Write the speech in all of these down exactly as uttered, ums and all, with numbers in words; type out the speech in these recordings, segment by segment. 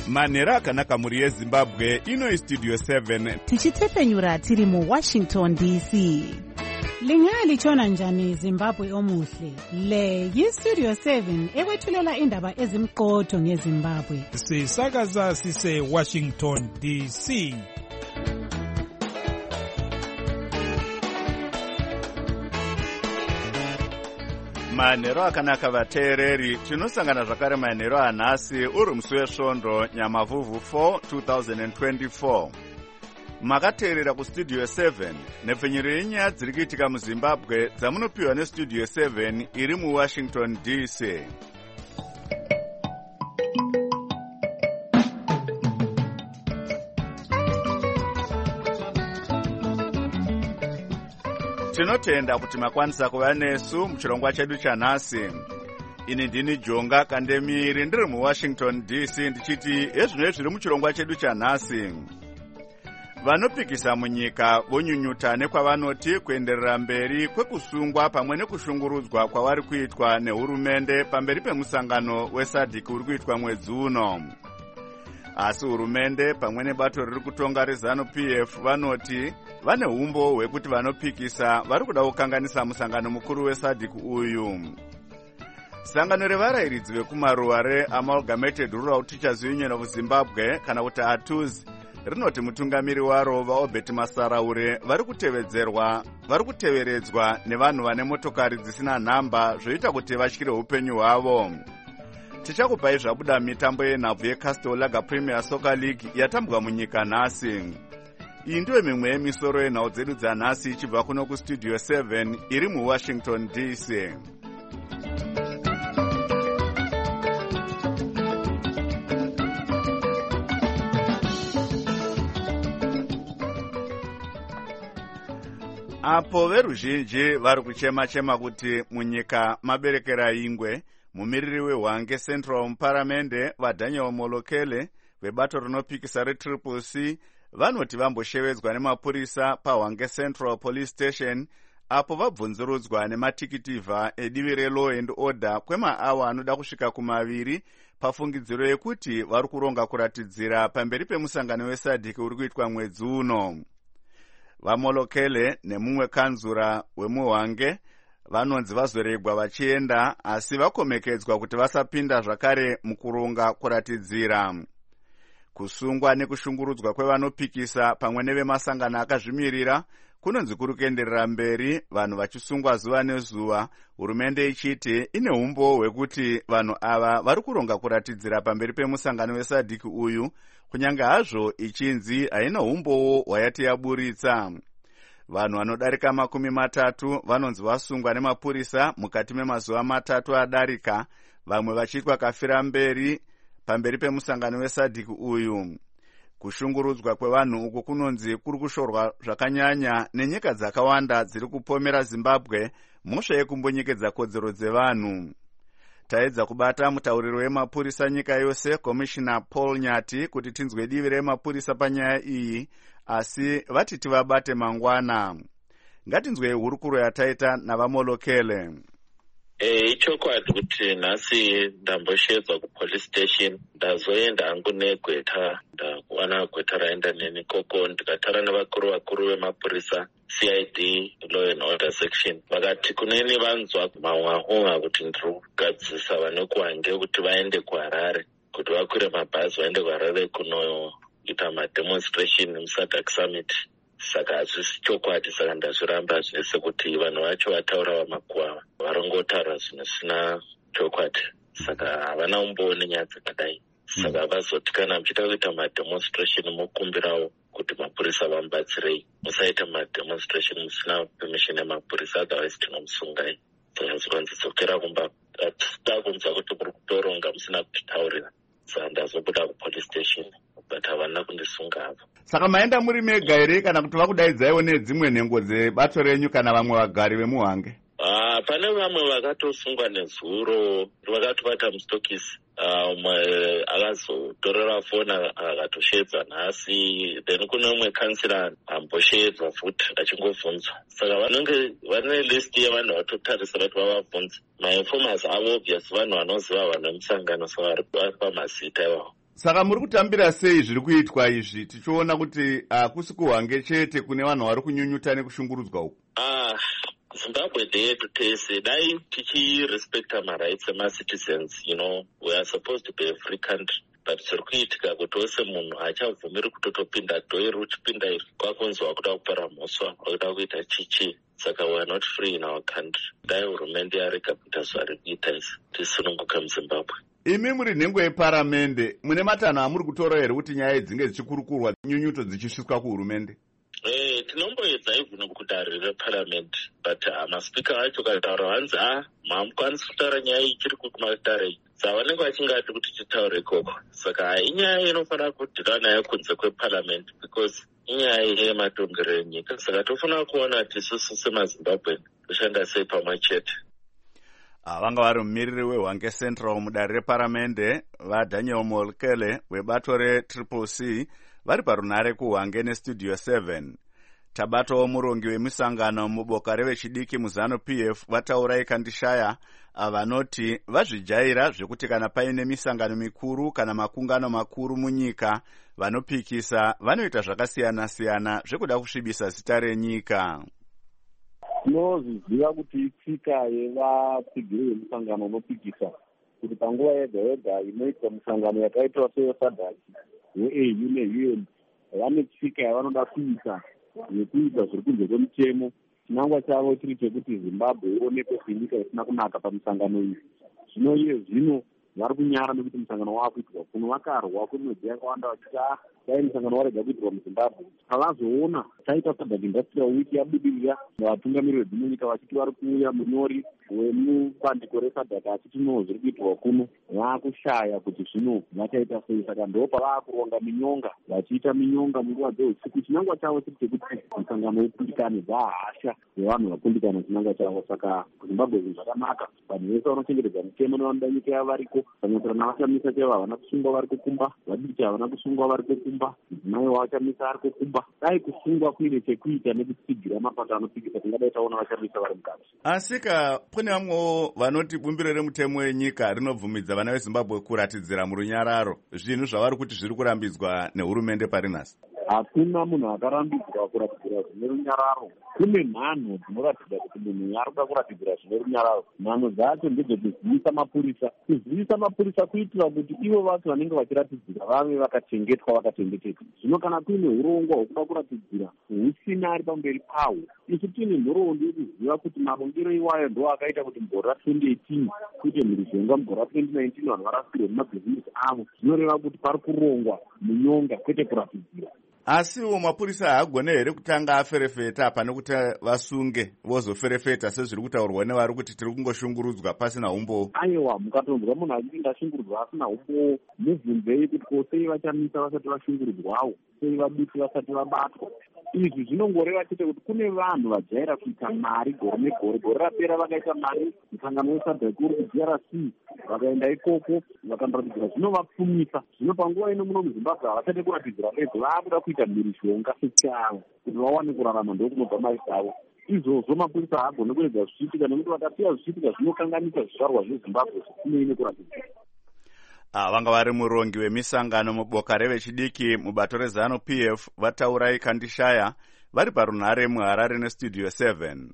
manhero akanaka mhuri yezimbabwe. Ino istudio seven tichitefenyura tiri muwashington D C. Lingalitshona njani Zimbabwe omuhle? Le yistudio seven ekwethulela indaba ezimqotho ngeZimbabwe. Sisakaza sise Washington D C. manhero akanaka vateereri. Tinosangana zvakare manhero anhasi uri musi wesvondo Nyamavhuvhu four two thousand twenty-four. Makateerera kustudio seven nepfenyuro yenyaya dziri kuitika muZimbabwe dzamunopiwa nestudio seven iri muWashington D C. Tinotenda kuti makwanisa kuva nesu muchirongwa chedu chanhasi. Ini ndini Jonga Kandemiri ndiri muWashington D C ndichiti ezvino zviri muchirongwa chedu chanhasi. Vanopikisa munyika vonyunyuta nekwavanoti kuenderera mberi kwekusungwa pamwe nekushungurudzwa kwavari kuitwa nehurumende pamberi pemusangano wesadhiki uri kuitwa mwedzi uno. Asi hurumende pamwe nebato riri kutonga reZANU-P F vanoti vane umbo hwekuti vanopikisa vari kuda kukanganisa musangano mukuru wesadhiki uyu. Sangano revarayiridzi vekumaruwa reAmalgamated Rural Teachers Union of Zimbabwe kana kuti A T U Z rinoti mutungamiri waro vaObert Masaraure vari kutevedzerwa vari kuteveredzwa nevanhu vane motokari dzisina nhamba zvoita kuti vatyire upenyu hwavo. Tichakupai zvabuda mitambo yenhabvu yeCastel Lager Premier Soccer League yatambwa munyika nhasi. Iyi ndiyo mimwe yemisoro yenhau dzedu dzanhasi ichibva kuno kustudio seven iri muWashington D C. Apo veruzhinji vari kuchema-chema kuti munyika maberekera ingwe, mumiriri weHwange Central muparamende vaDaniel Molokele vebato rinopikisa reTriple C vanoti vamboshevedzwa nemapurisa paHwange Central Police Station apo vabvunzurudzwa nematikitivha edivi reLaw and Order kwemaawa anoda kusvika kumaviri pafungidziro yekuti vari kuronga kuratidzira pamberi pemusangano wesadhiki uri kuitwa mwedzi uno. VaMolokele nemumwe kanzura wemuHwange vanonzi vazoregwa vachienda asi vakomekedzwa kuti vasapinda zvakare mukuronga kuratidzira. Kusungwa nekushungurudzwa kwevanopikisa pamwe nevemasangano akazvimirira kunonzi kuri kuenderera mberi, vanhu vachisungwa zuva nezuva, hurumende ichiti ine umbo hwekuti vanhu ava vari kuronga kuratidzira pamberi pemusangano wesadhiki uyu, kunyange hazvo ichinzi haina umbowo hwayati yaburitsa. Vanhu vanodarika makumi matatu vanonzi vasungwa nemapurisa mukati memazuva matatu adarika, vamwe vachiitwa kafira mberi pamberi pemusangano wesadhiki uyu. Kushungurudzwa kwevanhu uku kunonzi kuri kushorwa zvakanyanya nenyika dzakawanda dziri kupomera Zimbabwe mhosva yekumbonyekedza kodzero dzevanhu. Taedza kubata mutauriro wemapurisa nyika yose Commissioner Paul Nyati kuti tinzwe divi remapurisa panyaya iyi, asi vati tivabate mangwana. Ngatinzwe hurukuro yataita navaMolokele. Eh ichokwadi kuti nhasi ndamboshedzwa kupolice station ndazoenda hangu negweta ndakuwana gweta raenda neni koko ndikatara nevakuru vakuru vemapurisa C I D Law and Order section vakati kuneni vanzwa mahwahwa kuti ndiri kugadzisa vanokuHwange kuti vaende kuHarare kuti vakwire mabhazi vaende kuHarare kunoita mademonstration muSADC summit. Saka hazvisi chokwadi, saka ndazviramba zvese kuti vanhu vacho vataura vamakuhwa varongotaura zvinosina chokwadi, saka havana umboni nyaya dzakadai. Saka vazoti kana muchida kuita mademonstration mokumbirawo kuti mapurisa vamubatsirei, musaita mademonstration musina permission yemapurisa, otherwise tinomusungai. Saka zvikanzidzokera kumba hatida kunzwa kuti muri kutoronga musina kutitaurira, saka ndazobuda kupolice station but havana kundisunga hapo. Saka maenda muri mega here kana kuti vakudaidzaiwo nedzimwe nhengo dzebato renyu kana vamwe vagari vemuHwange? Ah, pane vamwe vakatosungwa nezuro vakatobata mustokisi, umwe akazotorera foni akatoshedza nhasi, then kune umwe kansila amboshedzwa futi achingobvunzwa. Saka vanenge vane list yevanhu vatotarisa kuti vavabvunze. Mainformers avo obvious vanhu vanoziva vanhu vemusangano, saka vari pamazita iwawo. Saka muri kutambira sei zviri kuitwa izvi tichiona kuti hakusi kuhwange chete kune vanhu vari kunyunyuta nekushungurudzwa uku? Ah, Zimbabwe ndeyedu tese dai tichirespecta marights ema-citizens, you know, we are supposed to be a free country. But zviri kuitika kuti wose munhu haachabvumiri kutotopinda dhoiri uchipinda iri kwakunzi wakuda kupara mhosva wakuda kuita chichi. Saka we are not free in our country. Dai hurumende yarega kuita zvari kuita izvi tisununguka muZimbabwe. Imi muri nhengo yeparamende, mune matanho amuri kutora here kuti nyaya dzinge dzichikurukurwa nyunyuto dzichisviswa kuhurumende? Eh, tinomboedza even kudanho reparamende, but uh, maspika acho kataura vanzi ah maamukwanisi kutaura nyaya ichiri kumatare saka vanenge vachingati kuti titaure ikoko. Saka inyaya inofanira kudhira nayo kunze kweparamende because inyaya yematongerero enyika. Saka tofanira kuona kuti isusu semaZimbabwe toshanda sei pamwe chete. Vanga vari mumiriri wehwange central mudare reparamende vaDaniel Molokele webato retriple C vari parunare kuhwange nestudio seven. Tabatawo murongi wemisangano muboka revechidiki muzano P F vataura ikandishaya vanoti vazvijaira zvekuti kana paine misangano mikuru kana makungano makuru munyika vanopikisa vanoita zvakasiyana siyana zvekuda kusvibisa zita renyika. Tinozviziva kuti itsika yevapigiri vemusangano unopikisa kuti panguva yega yega inoitwa misangano yakaitwa seyosadhaki we-A U ne-U N vane tsika yavanoda kuita yekuita zviri kunze kwemutemo. Chinangwa chavo chiri chekuti Zimbabwe ionekwe senyika isina kunaka pamisangano iyi. Zvino iye zvino vari kunyara nekuti musangano wakuitwa kuno vakarwa kwemwedzi yakawanda vachiti ah dai musangano warega kuitirwa muZimbabwe. Pavazoona taita Sadhaki Industrial Week yabudirira vatungamiriri vedzimwe nyika vachiti vari kuuya, munyori wemubandiko resadhaki achiti no zviri kuitirwa kuno vakushaya kuti zvino vachaita sei. Saka ndo pavakuronga minyonga vachiita minyonga munguva dzeusiku. Chinangwa chavo chiri chekuti musangano ukundikane dzahasha yevanhu vakundikana chinangwa chavo. Saka kuZimbabwe zvinhu zvakanaka, vanhu vese vanochengetedza mutemo nevanoda nyika yavo variko, vanotora navachamisa chaivo havana kusungwa vari kukumba, vadiki havana kusungwa vari kukumba, mudzimai wavachamisa ari kukumba. Dai kusungwa kuine chekuita nekutsigira mapato anopikisa tingadai taona vachamisa vari mukati. Asika kune vamwewo vanoti bumbiro remutemo wenyika rinobvumidza vana veZimbabwe kuratidzira murunyararo, zvinhu zvavari kuti zviri kurambidzwa nehurumende pari nhasi. Hakuna munhu akarambidzwa kuratidzira zvine runyararo. Kune mhanho dzinoratidza kuti munhu ari kuda kuratidzira zvine runyararo. Mhanho dzacho ndedzekuzivisa mapurisa, kuzivisa mapurisa kuitira kuti ivo vacho vanenge vachiratidzira vave vakachengetwa vakachengeteka. Zvino kana kuine urongwa hwekuda kuratidzira husina ari pamberi pawo, isu tiine nhoroondo yekuziva kuti marongero iwayo ndo akaita kuti mugore ratwenty eighteen kuite mhirizhonga, mugore ratwenty nineteen vanhu varasikirwe mumabhizinesi avo. Zvinoreva kuti pari kurongwa munyonga kwete kuratidzira. Asiwo mapurisa haagone here kutanga aferefeta pane kuti vasunge vozoferefeta sezviri kutaurwa nevari kuti tiri kungoshungurudzwa pasina umbowo? Aiwa, mukatonzwa munhu achinge ashungurudzwa asina umbowo mubvunzei kuti ko sei vachamisa vasati vashungurudzwawo, sei vaduki vasati vabatwa. Izvi zvinongoreva chete kuti kune vanhu vajaira kuita mari gore negore. Gore rapera vakaita mari musangano wesadhaki uri ku D R C, vakaenda ikoko vakandoratidza zvinovapfumisa. Zvino panguva ino muno muZimbabwe havachade kuratidzira bedzi, vaakuda kuita mhirizhonga sechavo kuti vawane kurarama ndokunobva mari dzavo. Izvozvo mapurisa haagone kuedza zvichiitika nekuti vakasiya zvichiitika zvinokanganisa zvizvarwa zveZimbabwe zvisinei kuratidzira. Vanga vari murongi wemisangano muboka revechidiki mubato rezano P F vataura ikandishaya vari parunhare muHarare nestudio seven.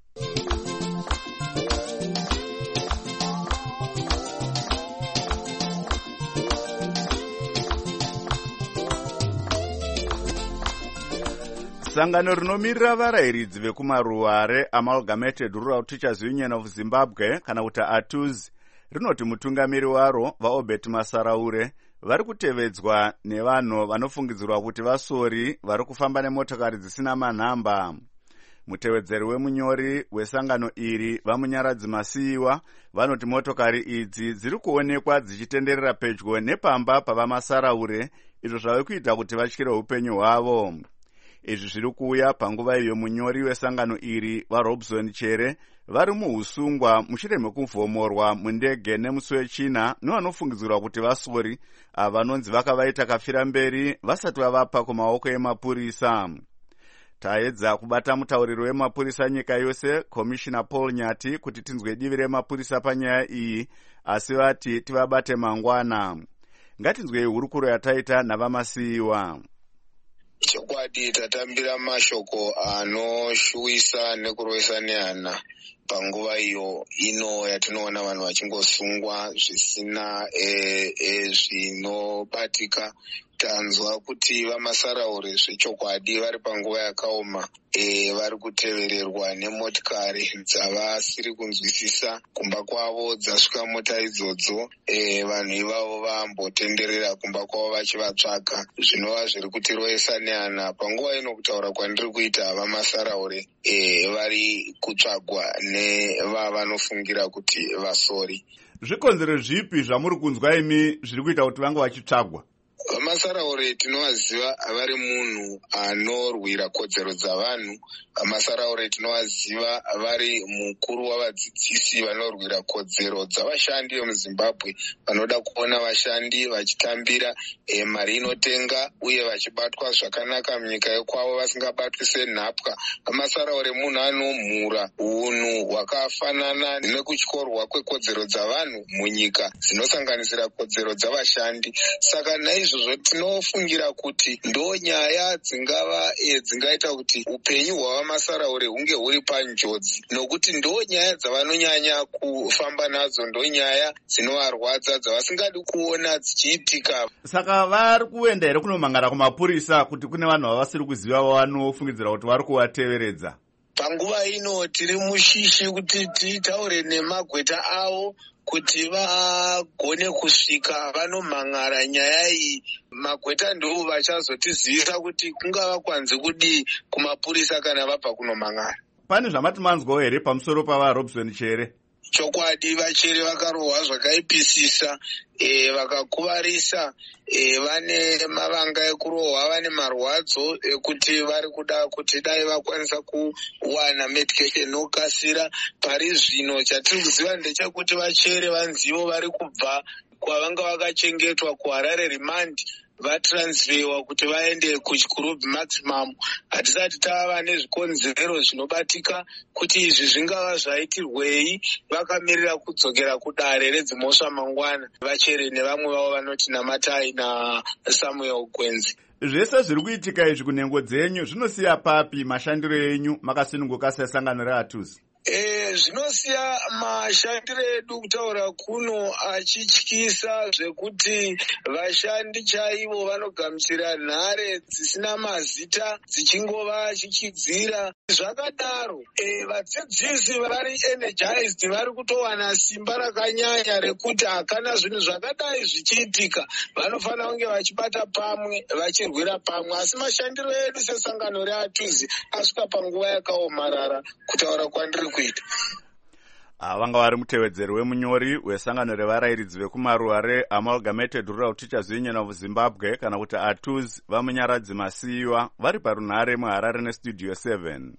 Sangano rinomirira varayiridzi vekumaruware Amalgamated Rural Teachers Union of Zimbabwe kana kuti A T U Z rinoti mutungamiri waro vaObert Masaraure vari kutevedzwa nevanhu vanofungidzirwa kuti vasori vari kufamba nemotokari dzisina manhamba. Mutevedzeri wemunyori wesangano iri vamunyaradzi Masiyiwa vanoti motokari idzi dziri kuonekwa dzichitenderera pedyo nepamba pavamasaraure, izvo zvave kuita kuti vatyire upenyu hwavo. Izvi zviri kuuya panguva iyo munyori wesangano iri vaRobson Chere vari muhusungwa mushure mekuvhomorwa mundege nemusi wechina nevanofungidzirwa kuti vasori vanonzi vakavaita kafira mberi vasati vavapa kumaoko emapurisa. Taedza kubata mutauriri wemapurisa nyika yose Komishina Paul Nyati kuti tinzwe divi remapurisa panyaya iyi, asi vati tivabate mangwana. Ngatinzwei hurukuro yataita navamasiyiwa. Chokwadi tatambira mashoko anoshuwisa nekurovesa nehana panguva iyo ino yatinoona vanhu vachingosungwa zvisina e, e, zvinobatika. Tanzwa kuti vamasaraure zvechokwadi vari panguva yakaoma e, vari kutevererwa nemotikari dzavasiri kunzwisisa kumba kwavo dzasvika mota idzodzo. E, vanhu ivavo vambotenderera kumba kwavo vachivatsvaka, zvinova zviri kutiroesa nehana. Panguva ino kutaura kwandiri kuita vamasaraure e, vari kutsvagwa nevavanofungira kuti vasori. Zvikonzero zvipi zvamuri kunzwa imi zviri kuita kuti vange vachitsvagwa? Vamasaraure tinovaziva vari munhu anorwira kodzero dzavanhu. Vamasaraure tinovaziva vari mukuru wavadzidzisi vanorwira kodzero dzavashandi vemuzimbabwe, vanoda kuona vashandi vachitambira e, mari inotenga uye vachibatwa zvakanaka munyika yekwavo vasingabatwi senhapwa. Vamasaraure munhu anomhura unhu hwakafanana nekutyorwa kwekodzero dzavanhu munyika dzinosanganisira kodzero dzavashandi. Saka naizvozvo tinofungira kuti ndo nyaya dzingava e, dzingaita kuti upenyu hwavamasaraure hunge huri panjodzi, nokuti ndo nyaya dzavanonyanya kufamba nadzo, ndo nyaya dzinovarwadza dzavasingadi kuona dzichiitika. Saka vari kuenda here kunomangara kumapurisa kuti kune vanhu vavasiri kuziva vanofungidzira kuti vari kuvateveredza? Panguva ino tiri mushishi kuti titaure nemagweta avo kuti vagone kusvika vanomhangara nyaya iyi. Magweta ndo vachazotizivisa kuti kungava kwanzi kudii kumapurisa kana vabva kunomhangara. Pane zvamati manzwawo here pamusoro pavaRobson Chere? Chokwadi vachere vakarohwa zvakaipisisa, e, vakakuvarisa, e, vane mavanga ekurohwa, vane marwadzo ekuti vari kuda kuti dai vakwanisa kuwana medication nokasira. Pari zvino chatiri kuziva ndechekuti vachere vanzivo vari kubva kwavanga vakachengetwa kuHarare Remand vatransferwa kuti vaende kuchikurubhi maximum. Hatisati tava nezvikonzero zvinobatika kuti izvi zvingava zvaitirwei. Vakamirira kudzokera kudare redzimhosva mangwana, vachere nevamwe vavo vanoti Namatai naSamuel Gwenzi. Zvese zviri kuitika izvi kunhengo dzenyu zvinosiya papi mashandiro enyu makasununguka sesangano reATUZ? E, zvinosiya mashandiro edu kutaura kuno achityisa zvekuti vashandi chaivo vanogamuchira nhare dzisina mazita dzichingova chichidzira. Zvakadaro e, vadzidzisi vari energized, vari kutowana simba rakanyanya rekuti hakana zvinhu zvakadai zvichiitika. Vanofanira kunge vachibata pamwe, vachirwira pamwe. Asi mashandiro edu sesangano reATUZ asvika panguva yakaomarara kutaura kwandiri kuita. Vanga vari mutevedzeri wemunyori wesangano revarayiridzi vekumaruwa reAmalgamated Rural Teachers Union of Zimbabwe kana kuti ATUZ vamunyaradzi Masiyiwa vari parunhare muHarare nestudio seven.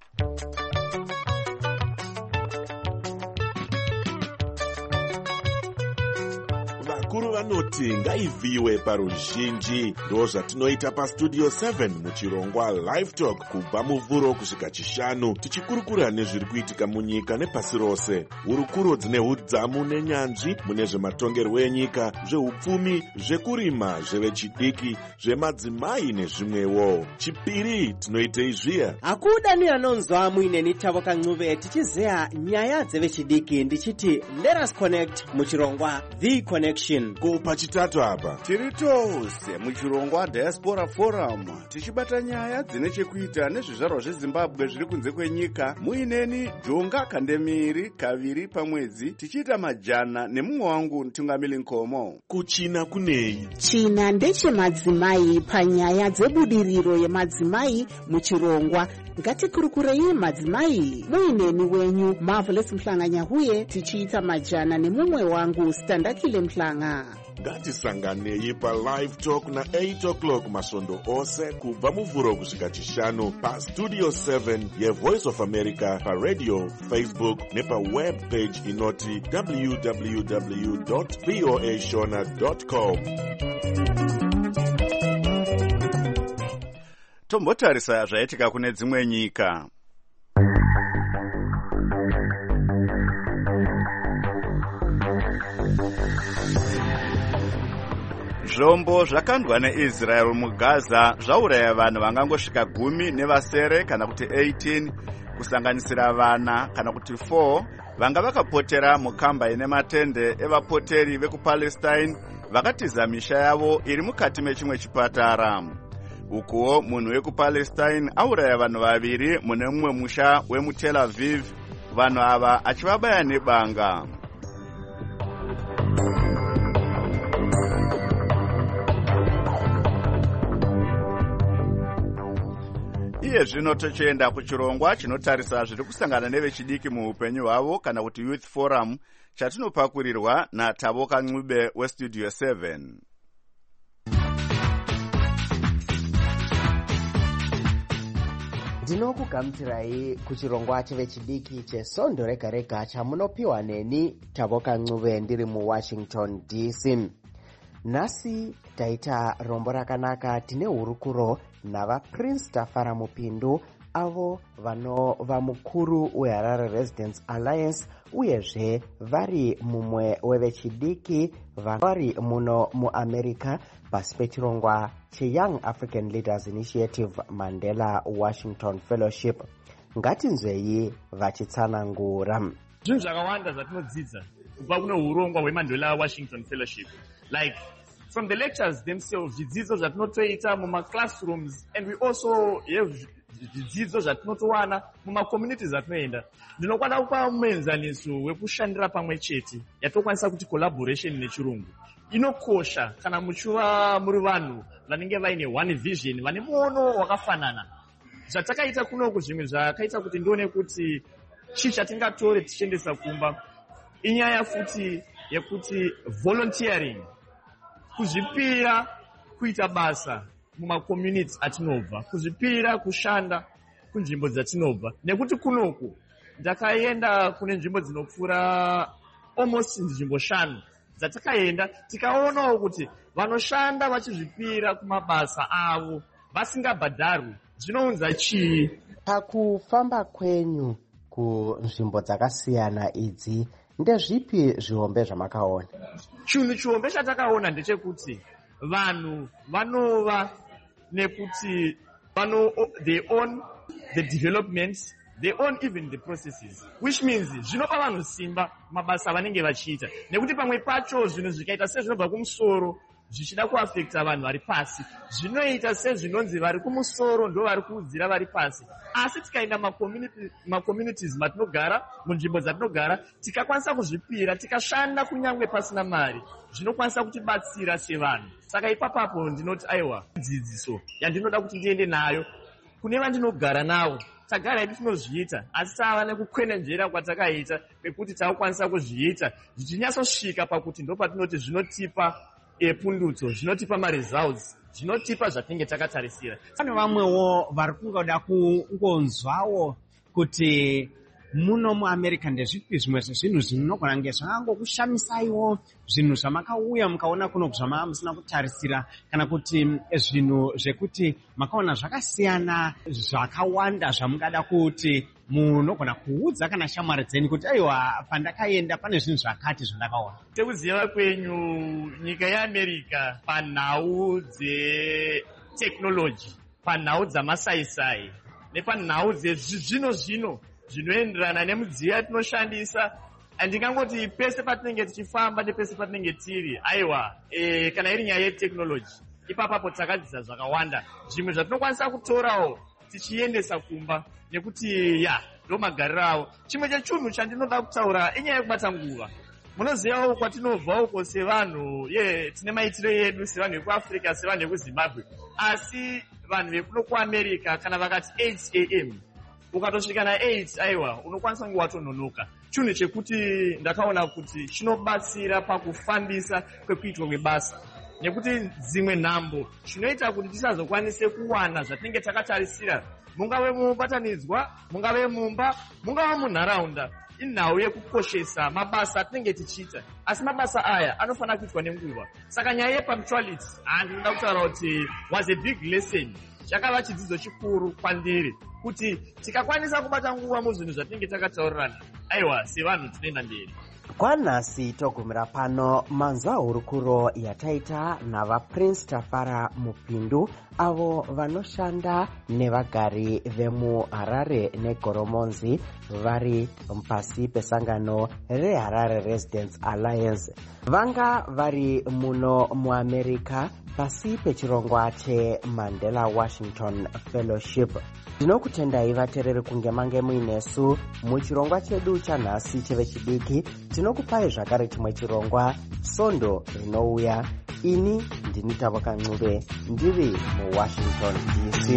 Vakuru vanoti ngaivhiwe paruzhinji. Ndo zvatinoita pastudio seven muchirongwa Live Talk kubva muvhuro kusvika chishanu, tichikurukura nezviri kuitika munyika nepasi rose. Hurukuro dzine hudzamu nenyanzvi mune zvematongerwo enyika, zveupfumi, zvekurima, zvevechidiki, zvemadzimai nezvimwewo. Chipiri tinoitei zviya. Hakuda ni anonzwa muine nitavo kan'uve tichizeya nyaya dzevechidiki ndichiti let us connect muchirongwa The Connection. Ko pachitatu apa tiri tose muchirongwa Diaspora Forum tichibata nyaya dzine chekuita nezvizvarwa zveZimbabwe zviri kunze kwenyika. Muineni Jonga Kandemiri kaviri pamwedzi tichiita majana nemumwe wangu Tungamili Nkomo. Kuchina kunei? China ndechemadzimai panyaya dzebudiriro yemadzimai muchirongwa. Ngatikurukurei madzimai. Muineni wenyu Marvelous Mhlanga huye tichiita majana nemumwe wangu Standakile Mhlanga. Ngatisanganei pa Live Talk na eight o'clock masvondo ose kubva muvhuro kusvika chishanu pa Studio seven ye Voice of America, pa radio, Facebook nepa web page inoti w w w dot voa shona dot com. Tombotarisa zvaitika kune dzimwe nyika. zvombo zvakandwa neisrael mugaza zvauraya vanhu vangangosvika gumi nevasere kana kuti eighteen kusanganisira vana kana kuti four vanga vakapotera mukamba ine matende evapoteri vekupalestine vakatiza misha yavo iri mukati mechimwe chipatara. Ukuwo munhu wekupalestine auraya vanhu vaviri mune mumwe musha wemutel aviv, vanhu ava achivabaya nebanga. Iye zvino tochienda kuchirongwa chinotarisa zviri kusangana nevechidiki muupenyu hwavo kana kuti Youth Forum chatinopakurirwa naTavoka Ncube weStudio seven. Ndinokugamuchirai kuchirongwa chevechidiki chesondo rega rega chamunopiwa neni Tavoka Ncube ndiri muWashington D C. Nhasi taita rombo rakanaka tine hurukuro navaPrince Tafara Mupindu avo vanova mukuru weHarare Residents Alliance uyezve vari mumwe wevechidiki vari muno muAmerica pasi pechirongwa cheYoung African Leaders Initiative Mandela Washington Fellowship. Ngatinzwei vachitsanangura. Zvinhu zvakawanda zvatinodzidza kubva kuno urongwa hweMandela Washington Fellowship, like from the lectures themselves, zvidzidzo zvatinotoita muma classrooms, and we also have zvidzidzo zvatinotowana muma communities atinoenda. Ndinokwana kupa muenzaniso wekushandira pamwe chete yatokwanisa kuti collaboration nechirungu inokosha kana muchiva muri vanhu vanenge vaine one vision, vane muono wakafanana. Zvatakaita kunoku zvimwe zvakaita kuti ndione kuti chii chatingatore tichiendesa kumba inyaya futi yekuti volunteering, kuzvipira kuita basa muma communities atinobva, kuzvipira kushanda kunzvimbo dzatinobva. Nekuti kunoku ndakaenda kune nzvimbo dzinopfuura almost nzvimbo shanu dzatakaenda tikaonawo kuti vanoshanda vachizvipira kumabasa avo vasingabhadharwi. Zvinounza chii? Pakufamba kwenyu kunzvimbo dzakasiyana idzi, ndezvipi zvihombe zvamakaona? Chinhu chihombe chatakaona ndechekuti vanhu vanova nekuti vano they own the developments, they own even the processes, which means zvinopa vanhu simba mabasa vanenge vachiita. Nekuti pamwe pacho zvinhu zvikaita sezvinobva kumusoro zvichida kuafekta vanhu vari pasi, zvinoita sezvinonzi vari kumusoro ndo vari kuudzira vari pasi. Asi tikaenda macommunities matinogara, munzvimbo dzatinogara, tikakwanisa kuzvipira, tikashanda kunyangwe pasina mari, zvinokwanisa kutibatsira sevanhu. Saka ipapapo ndinoti aiwa, dzidziso yandinoda kuti ndiende nayo kune vandinogara navo. Tagara hedu tinozviita, asi tava nekukwenenzvera kwatakaita pekuti takukwanisa kuzviita zvichinyatsosvika pakuti ndo patinoti zvinotipa epundutso, zvinotipa maresults, zvinotipa zvatinge takatarisira. Pane vamwewo vari kungoda kungonzwawo kuti muno muAmerica ndezvipi zvimwe zvinhu zvinogona kunge zvakangokushamisaiwo, zvinhu zvamakauya mukaona kuno zvamanga musina kutarisira, kana kuti zvinhu zvekuti makaona zvakasiyana zvakawanda zvamungada kuti munogona kuudza kana shamwari dzenyu kuti aiwa pandakaenda pane zvinhu zvakati zvandakaona? Sekuziva kwenyu, nyika yeAmerica panhau dzetechnology, panhau dzamasaisai nepanhau dzezvino zvino zvinoenderana nemudziyo yatinoshandisa, andingangoti pese patinenge tichifamba nepese patinenge tiri aiwa e, kana iri nyaya yetechnology, ipapapo takadzidza zvakawanda, zvimwe zvatinokwanisa kutorawo tichiendesa kumba, nekuti ya ndo magariro avo. Chimwe chechinhu chandinoda kutaura inyaya yekubata nguva. Munozivawo kwatinobva uko sevanhu ye tine maitiro edu sevanhu vekuAfrica, sevanhu vekuZimbabwe, asi vanhu vekuno kuAmerica kana vakati eight a m ukatosvika na eight aiwa unokwanisa kunge watononoka. Chinhu chekuti ndakaona kuti chinobatsira pakufambisa kwekuitwa kwebasa, nekuti dzimwe nhambo zvinoita kuti tisazokwanise kuwana zvatinenge takatarisira, mungave mubatanidzwa, mungave mumba, mungave munharaunda. Inhau yekukoshesa mabasa atinenge tichiita, asi mabasa aya anofanira kuitwa nenguva. Saka nyaya yepunctuality handinoda kutaura kuti was a big lesson, chakava chidzidzo chikuru kwandiri kuti tikakwanisa kubata nguva muzvinhu zvatinenge takataurirana, aiwa sevanhu tinoenda mberi. kwanhasi togumira pano manzwa hurukuro yataita navaprince Tafara Mupindu avo vanoshanda nevagari vemuHarare neGoromonzi vari pasi pesangano reHarare Residents Alliance. Vanga vari muno muAmerica pasi pechirongwa cheMandela Washington Fellowship. Tinokutendai vateereri kunge mange muinesu muchirongwa chedu chanhasi chevechidiki. Tinokupai zvakare chimwe chirongwa Sondo rinouya. Ini ndini Tavoka Ncube ndiri muWashington D C.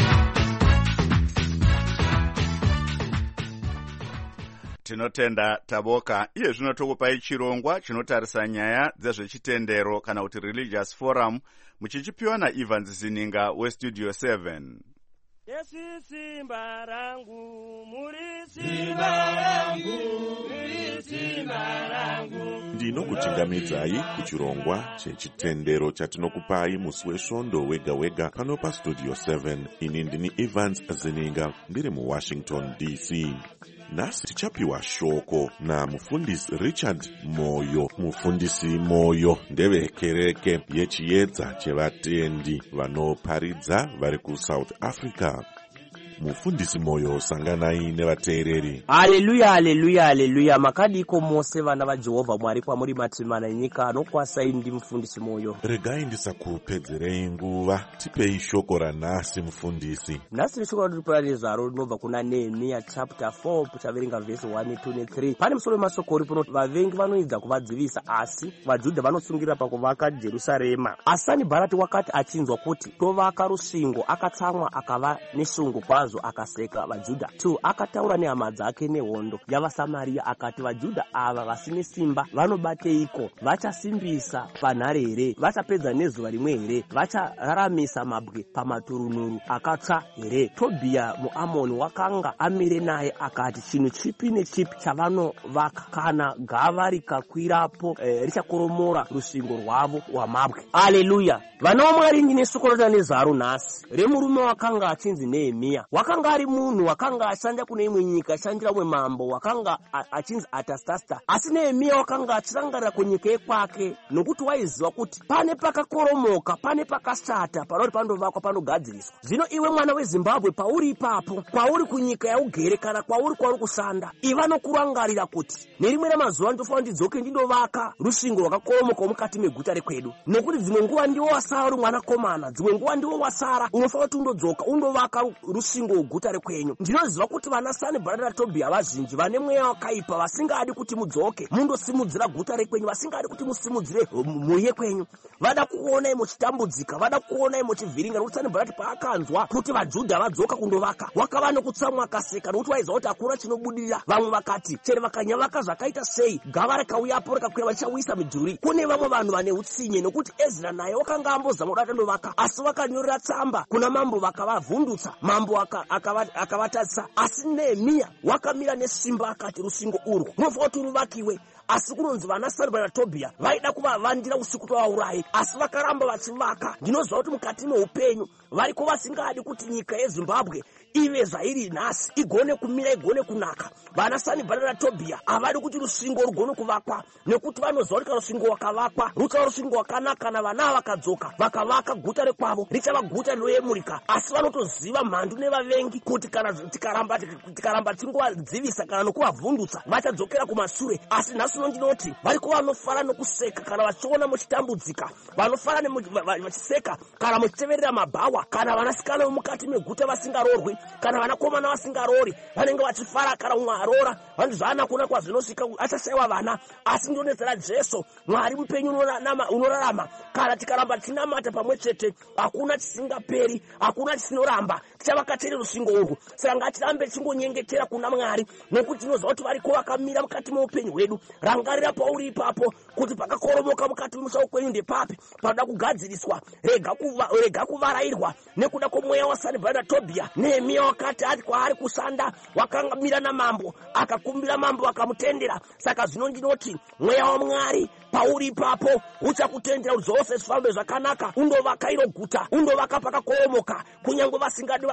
Tinotenda Tavoka. Iye zvino tokupai chirongwa chinotarisa nyaya dzezvechitendero kana kuti Religious Forum muchichipiwa naEvans Zininga weStudio seven. Yesu simba rangu, muri simba rangu, muri simba rangu. Ndinokuchingamidzai kuchirongwa chechitendero chatinokupai musi wesvondo wega wega pano paStudio seven. Ini ndini Evans Zininga ndiri muWashington D C. Nhasi tichapiwa shoko namufundisi Richard Moyo. Mufundisi Moyo ndevekereke yechiedza chevatendi vanoparidza vari kuSouth Africa. Mufundisi Moyo, sanganai nevateereri. Haleluya, haleluya, haleluya. Makadiko mose vana vaJehovha Mwari kwamuri matimana nyika anokwasai ndi mufundisi Moyo. Regai ndisakupedzerei nguva, tipei shoko ranhasi mufundisi. Nhasi shoko ratinopa rezaro rinobva kuna Nehemiah chapter four tichaverenga verse one, two ne three. Pane musoro wemasoko uripo unoti vavengi vanoedza kuvadzivisa asi vaJudha vanosungirira pakuvaka Jerusarema. Sanibharati wakati achinzwa kuti tovaka rusvingo akatsamwa akava neshungu kwazvo akaseka vaJudha. two akataura nehama dzake nehondo yavaSamaria akati vaJudha ava vasine simba vanobateiko? Vachasimbisa panhare here? Vachapedza nezuva rimwe here? Vachararamisa mabwe pamaturunuru akatsva here? Tobhia muAmoni wakanga amire naye akati chinhu chipi nechipi chavanovaka kana gava rikakwirapo eh, richakoromora rusvingo rwavo rwamabwe. Haleluya. Vana vaMwari ndine sokorota nezaro nhasi remurume wakanga achinzi Nehemiah. Wakanga ari munhu wakanga ashanda kune imwe nyika ashandira umwe mambo wakanga achinzi Artasasta. Asi Nehemiah wakanga achirangarira kunyika yekwake nokuti waiziva kuti pane pakakoromoka, pane pakashata panoti pandovakwa panogadziriswa. Zvino iwe mwana weZimbabwe pauri ipapo, kwauri kunyika yaugere kana kwauri kwauri kushanda, iva nokurangarira kuti nerimwe ramazuva ndofanira ndidzoke ndindovaka rusvingo rwakakoromoka mukati meguta rekwedu. Nokuti dzimwe nguva ndiwo wasara uri mwanakomana, dzimwe nguva ndiwo wasara unofanira kuti undodzoka undovaka rusvingo guta rekwenyu. Ndinoziva kuti vana Sanibharati naTobhia vazhinji vane mweya wakaipa vasingadi kuti mudzoke mundosimudzira guta rekwenyu, vasingadi kuti musimudzire mhuri yekwenyu. Vada kuonai muchitambudzika, vada kuonai muchivhiringa. Nokuti Sanibharati paakanzwa kuti vaJudha vadzoka kundovaka wakava nokutsamwa akaseka nokuti waiziva kuti hakuna chinobudirira. Vamwe vakati chero vakanyavaka zvakaita sei gava rikauyapo rikakwira vachichawisa midhuri. Kune vamwe vanhu vane utsinye nokuti Ezra naye wakanga ambozama kuti atondovaka asi vakanyorera tsamba kuna mambo vakavavhundutsa, mambo akavatadzisa. Asi Nehemiah wakamira nesimba akati rusvingo urwu runofanira kuti ruvakiwe. Asi kunonzi vana Sanibharati naTobhia vaida kuvavandira usiku tovaurayi asi vakaramba vachivaka. Ndinoziva kuti mukati meupenyu variko vasingadi kuti nyika yeZimbabwe ive zvairi nhasi, igone kumira, igone kunaka. Vana Sanibharati naTobhia havadi kuti rusvingo rugone kuvakwa nekuti vanoziva kuti kana rusvingo wakavakwa ruchava rusvingo wakanaka kana vana vakadzoka vakavaka guta rekwavo richava guta rinoyemurika. Asi vanotoziva mhandu nevavengi kuti kana tikaramba tikaramba tinguvadzivisa kana nokuvavhundutsa vachadzokera kumashure. Asi nhasi ndinoti variko vanofara nokuseka kana vachiona muchitambudzika, vanofara vachiseka kana muchiteverera mabhawa, kana vanasikana vemukati meguta vasingaroorwi, kana vanakomana vasingaroori vanenge vachifara kana umwe aroora vanozvana kuna kwazvinosvika achashayiwa vana. Asi ndinonetsera Jesu Mwari mupenyu unorarama. Kana tikaramba tinamata pamwe chete hakuna chisingaperi, hakuna chisinoramba. Tichavaka tere rusvingo urwu. Saka ngatirambe tingonyengetera kuna Mwari nokuti tinoziva kuti variko vakamira mukati meupenyu hwedu. Rangarira pauri ipapo kuti pakakoromoka mukati memusha kwenyu ndepapi panoda kugadziriswa. Rega kuva rega kuvarairwa nekuda kwomweya waSanibharati naTobhia. Nehemiah wakati ari kwaari kushanda wakamira namambo akakumbira mambo akamutendera. Saka zvino ndinoti mweya waMwari pauri ipapo uchakutendera zvose zvifambe zvakanaka. Undovaka iro guta, undovaka pakakoromoka kunyange vasingadi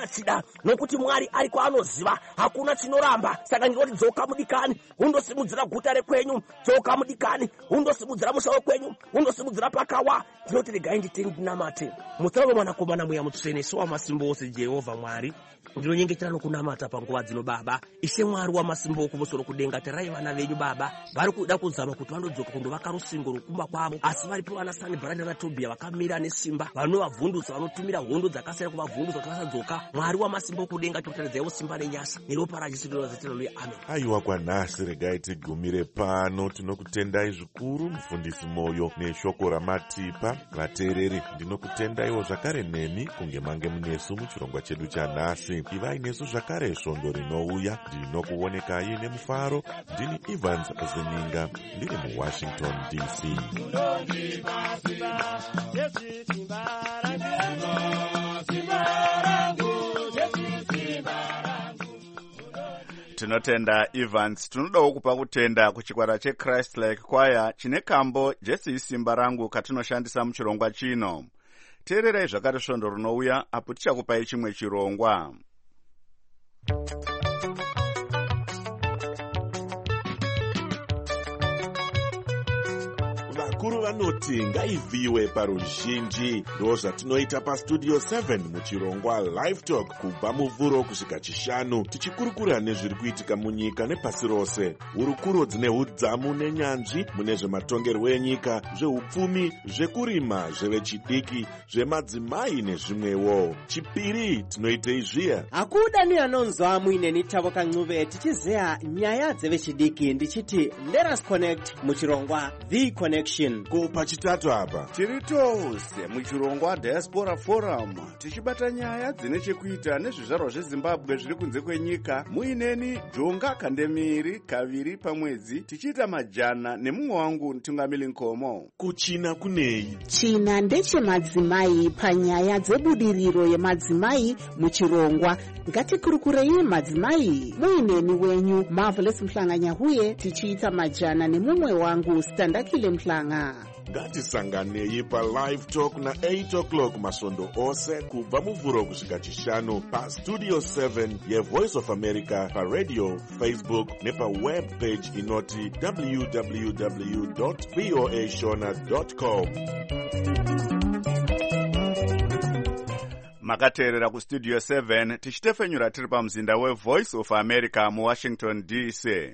kubatsira nokuti Mwari ari kwaanoziva hakuna chinoramba. Saka ndinoti dzoka mudikani undosimudzira guta rekwenyu, dzoka mudikani undosimudzira musha wekwenyu, undosimudzira pakawa. Ndinoti regai nditeni ndinamate mutsarava mwanakomana mweya mutsvene, Ishe wamasimba ose Jehovha Mwari. Ndinonyengetera nokunamata panguva dzino Baba, Ishe Mwari wamasimba okumusoro kudenga. Terai vana venyu Baba vari kuda kuzama kuti vandodzoka kundovaka rusingo rwokumba kwavo, asi varipo vana Sanibharati naTobhia vakamira nesimba, vanovavhundutsa, vanotumira hondo dzakasiyana kuvavhundutsa kuti vasadzoka. Mwari wamasimba okudenga, tokutaredzaiwo simba nenyasha neropa raJesu rinoziteroruya. Amen. Aiwa kwanhasi regai tigumire pano. Tinokutendai zvikuru mufundisi Moyo neshoko ramatipa. Vateereri, ndinokutendaiwo zvakare nemi kunge mange munesu muchirongwa chedu chanhasi. Ivai nesu zvakare svondo rinouya. Ndinokuonekai nemufaro. Ndini Evans Zeninga ndiri muWashington D C. Tinotenda Evans. Tinodawo kupa kutenda kuchikwata cheChrist Like Choir chine kambo Jesu isimba rangu katinoshandisa muchirongwa chino. Teererai zvakare svondo rinouya apo tichakupai chimwe chirongwa. Vakuru vanoti ngaivhiwe paruzhinji. Ndo zvatinoita pastudio seven muchirongwa Live Talk kubva muvhuro kusvika chishanu, tichikurukura nezviri kuitika munyika nepasi rose. Hurukuro dzine udzamu nenyanzvi mune zvematongerwo enyika, zveupfumi, zvekurima, zvevechidiki, zvemadzimai nezvimwewo. Chipiri tinoitei zviya. Hakuda ni anonzwa muine nitavo kan'uve tichizeya nyaya dzevechidiki ndichiti let us connect muchirongwa The Connection. Ko pachitatu apa tiri tose muchirongwa Diaspora Forum tichibata nyaya dzine chekuita nezvizvarwa zveZimbabwe zviri kunze kwenyika. Muineni Jonga Kandemiri kaviri pamwedzi tichiita majana nemumwe wangu Ntungamili Nkomo. Kuchina kunei? China ndechemadzimai panyaya dzebudiriro yemadzimai muchirongwa. Ngatikurukurei madzimai. Muineni wenyu Marvelous Mhlanganyahuye tichiita majana nemumwe wangu Standakile Mhlanga. Ngatisanganei paLive Talk na eight o'clock masvondo ose kubva muvhuro kusvika chishanu pastudio seven yeVoice of America, paradio, Facebook nepaweb page inoti w w w dot voa shona dot com. Makateerera kustudio seven tichitefenyura tiri pamuzinda weVoice of America muWashington D C.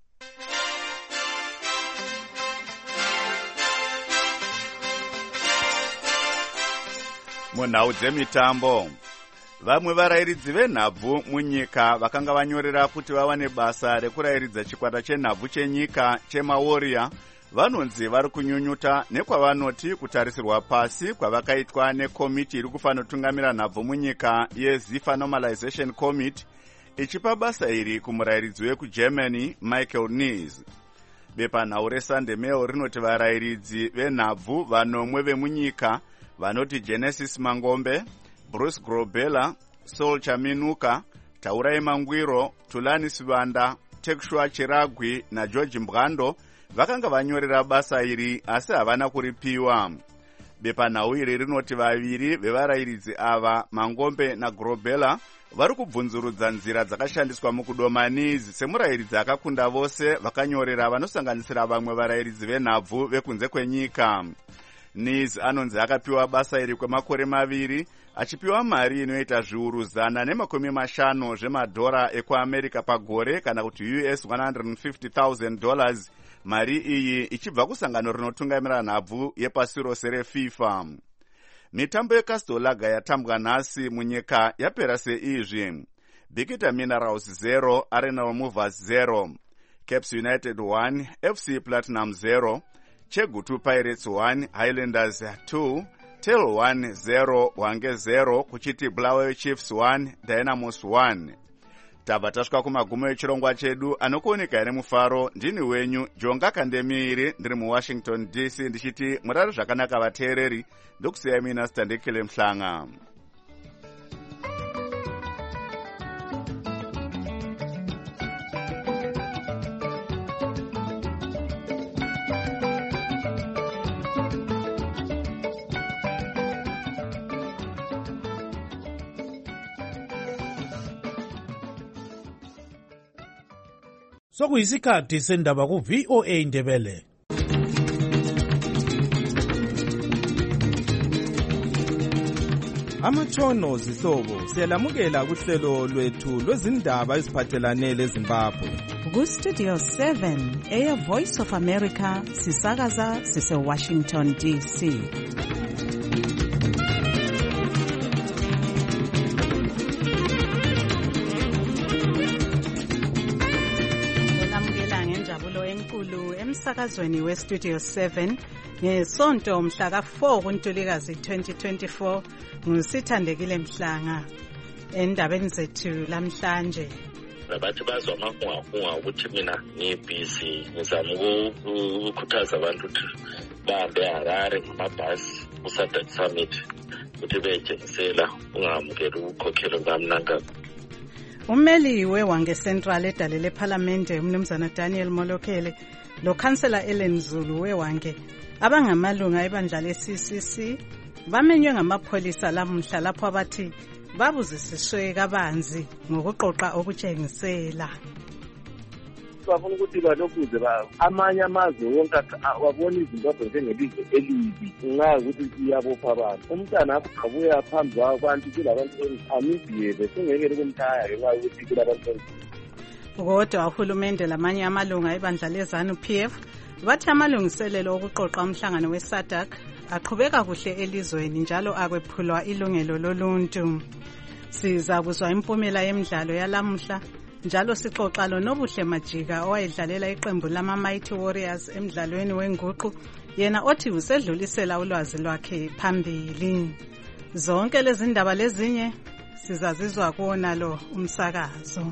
Munhau dzemitambo, vamwe varairidzi venhabvu munyika vakanga vanyorera kuti vawane basa rekurayiridza chikwata chenhabvu chenyika chemaWarrior vanonzi vari kunyunyuta nekwavanoti kutarisirwa pasi kwavakaitwa nekomiti iri kufanotungamira nhabvu munyika yeZIFA Normalization Committee ichipa basa iri kumurayiridzi wekuGermany Michael Nies. Bepanhau reSunday Mail rinoti varayiridzi venhabvu vanomwe vemunyika vanoti Genesis Mangombe, Bruce Grobela, Saul Chaminuka, Taurai Mangwiro, Tulani Sivanda, Tekshua Chiragwi na George Mbwando vakanga vanyorera basa iri asi havana kuripiwa. Bepanhau iri rinoti vaviri vevarayiridzi ava, Mangombe na Grobela, vari kubvunzurudza nzira dzakashandiswa mukudoma Nies semurayiridzi akakunda vose vakanyorera vanosanganisira vamwe varayiridzi venhabvu vekunze kwenyika. Nies anonzi akapiwa basa iri kwemakore maviri achipiwa mari inoita zviuru zana nemakumi mashanu zvemadhora ekuAmerica pagore kana kuti U S one hundred fifty thousand dollars. Mari iyi ichibva kusangano rinotungamira nhabvu yepasi rose reFIFA. Mitambo yeCastorlaga yatambwa nhasi munyika yapera seizvi: Bikita Minerals zero, Arena Movers zero, Caps United one, F C Platinum zero, Chegutu Pirates one, Highlanders two, Tail one zero, Wange zero, kuchiti Bulawayo Chiefs one, Dynamos one. Tabva tasvika kumagumo echirongwa chedu. Anokuoneka ine mufaro ndini wenyu Jonga Kandemiri ndiri muWashington D C ndichiti murari zvakanaka vateereri, ndokusiyai mina Standekile Mhlanga. sokuyisikhathi sendaba ku-V O A Ndebele. Amatshono zihlobo siyalamukela kuhlelo lwethu lwezindaba eziphathelane leZimbabwe. Ku-Studio seven, Air Voice of America, sisakaza sise-Washington D C. Olamukela ngenjabulo enkulu emsakazweni we-Studio seven ngesonto mhla ka four kuNtulikazi twenty twenty-four. Ngusithandekile Mhlanga endabeni zethu lamhlanje. Nabathi bazwa amahungahunga ukuthi mina ngibhizi ngizama ukukhuthaza abantu ukuthi bahambe eHarare ngamabhasi ku-SADC Summit ukuthi betshengisela ungamukela ukukhokhela kukamnangagwa. Ummeli weWange Central edale lePhalamende umnumzana Daniel Molokele lo Councillor Ellen Zulu weWange abangamalunga ebandla le-C C C bamenywe ngamapholisa lamhla lapho abathi babuzisiswe kabanzi ngokuqoqa okutshengisela. Bafuna ukuthi balokuze amanye amazwe wonke wabona iZimbabwe njengelizwe elibi nxa ukuthi iyabopha abantu. Umntana abuya phambi kwabantu kulabantu amibhiyele singeke kumthaya ngenxa yokuthi kulabantu. Kodwa uhulumende lamanye amalunga ebandla leZANU P F bathi amalungiselelo okuqoqa umhlangano we-SADC aqhubeka kuhle elizweni njalo akwephulwa ilungelo loluntu. Siza kuzwa impumela yemidlalo yalamhla njalo sixoxa lo Nobuhle Majika owayedlalela iqembu lama Mighty Warriors emidlalweni wenguqu yena othi usedlulisela ulwazi lwakhe phambili. Zonke lezi ndaba lezinye sizazizwa kuona lo umsakazo.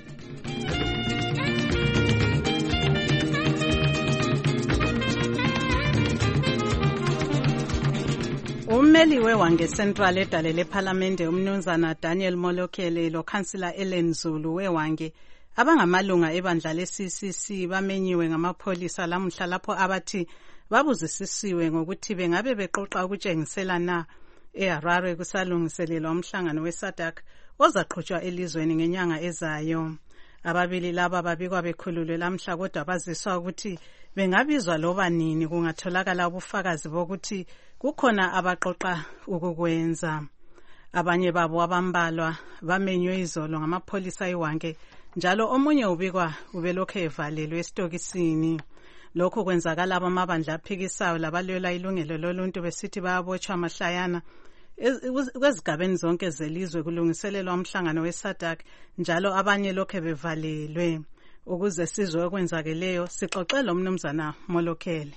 Ummeli weWange Central edale lePhalamende umnumzana Daniel Molokele lo Councillor Ellen Zulu weWange abangamalunga ebandla le-C C C bamenyiwe ngamapholisa lamhla lapho abathi babuzisisiwe ngokuthi bengabe beqoqa ukutshengisela na eHarare kusalungiselelwa umhlangano we-SADC ozaqhutshwa elizweni ngenyanga ezayo. Ababili laba babikwa bekhululwe lamhla kodwa baziswa ukuthi bengabizwa loba nini kungatholakala ubufakazi bokuthi kukhona abaqoqa ukukwenza. Abanye babo abambalwa bamenywe izolo ngamapholisa eWange njalo omunye ubikwa ubelokhu evalelwe esitokisini. Lokho kwenzakala abamabandla aphikisayo labalwela ilungelo loluntu besithi bayabotshwa amahlayana kwezigabeni zonke zelizwe kulungiselelwa umhlangano we-SADC njalo abanye lokho bevalelwe. Ukuze sizwe okwenzakeleyo sixoxe lo mnumzana Molokele.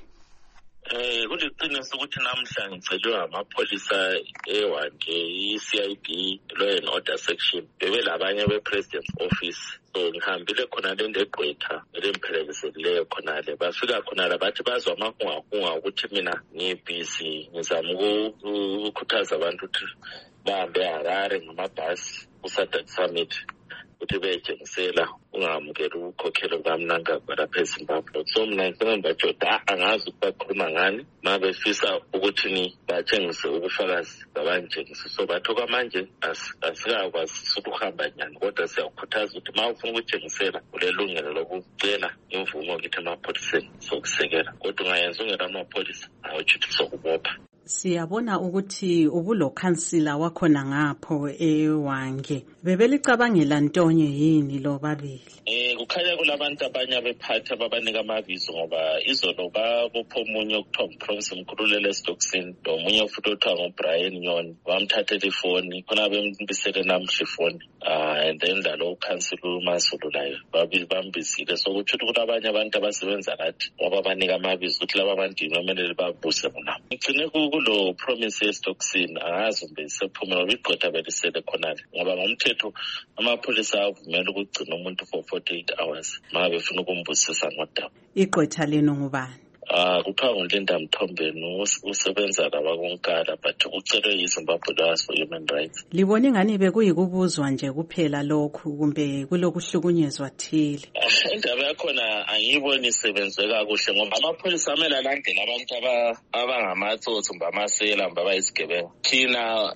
Eh kuliqiniso ukuthi namhla ngicelwe amapholisa eWange i-C I D Law and Order Section bebelabanye be-President's Office. So ngihambile khona le ndeqwetha elemphelelisekileyo khona le bafika khona la bathi bazwa amahungahunga ukuthi mina ngibhizi ngizama ukukhuthaza abantu ukuthi bahambe eHarare ngamabhasi ku-SADC Summit ukuthi betshengisela ungamukela ukukhokhela kukamnangagwa lapha eZimbabwe. So mina ngibajoda angazi ukuthi bakhuluma ngani ma befisa ukuthi ni batshengise ubufakazi babantshengise. So bathoka manje asikakwazi ukuhamba nyani kodwa siyakukhuthaza ukuthi ma ufuna ukutshengisela ulelungelo lokucela imvumo kithi emapholiseni sokusekela kodwa ungayenza ungela amapholisa awutshithi sokubopha. Siyabona ukuthi ubulo councillor wakhona ngapho eWange bebelicabangela ntonye yini lo babili. Eh kukhanya kulabantu abanye abephatha ababanika amabizo ngoba izolo babopha omunye okuthiwa uProvince Mkhululelo eStokisini nomunye futhi othiwa ngoBrian Nyoni bamthathela ifoni khona bembisele namhla ifoni ah and then lalo uCouncillor uMasulu layo babili bambizile so kuthi ukuthi abanye abantu abasebenza lathi ngoba banika amabizo ukuthi laba bantu nomele babuse bona. Ngicine kulo promise eStokisini angazi mbe sephumela igqotha belisele khonale ngoba ngomthetho amapholisa avumela ukugcina umuntu for forty-eight hours ma befuna ukumbusisa ngodaba. Igqotha leno ngubani? Ah, kuthiwa nguLinda Mthombeni usebenza labakonkala but ucelwe yiZimbabwe Lawyers for Human Rights. Libona ingani bekuyikubuzwa nje kuphela lokhu kumbe kulokuhlukunyezwa thile? Indaba yakhona angiyiboni isebenzwe kakuhle ngoba amapholisa amele alandele abantu abangamatsotsi kumbe amasela kumbe abayisigebengu. Thina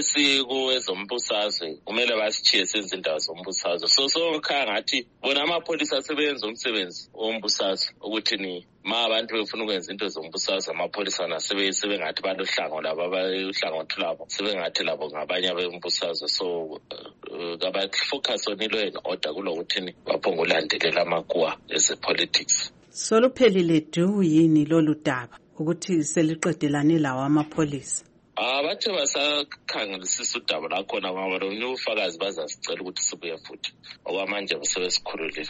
esikuwezombusazwe kumele basitshiye senze indawo zombusazwe. So so khaya ngathi bona amapholisa asebenza umsebenzi wombusazwe ukuthi ni ma abantu befuna ukwenza into zombusazwe amapholisa nasebengathi balohlango labo abayihlangothi labo sebengathi labo ngabanye abembusazwe. So kabafocus on law and order kulokuthi baphonga ulandelela amakuwa eze-politics. Soluphelile du yini lolu daba ukuthi seliqedelane lawo amapholisa? Ah, bathe basakhangelisisa udaba lakhona ngoba lo ufakazi bazasicela ukuthi sibuye futhi okwamanje besebesikhululile.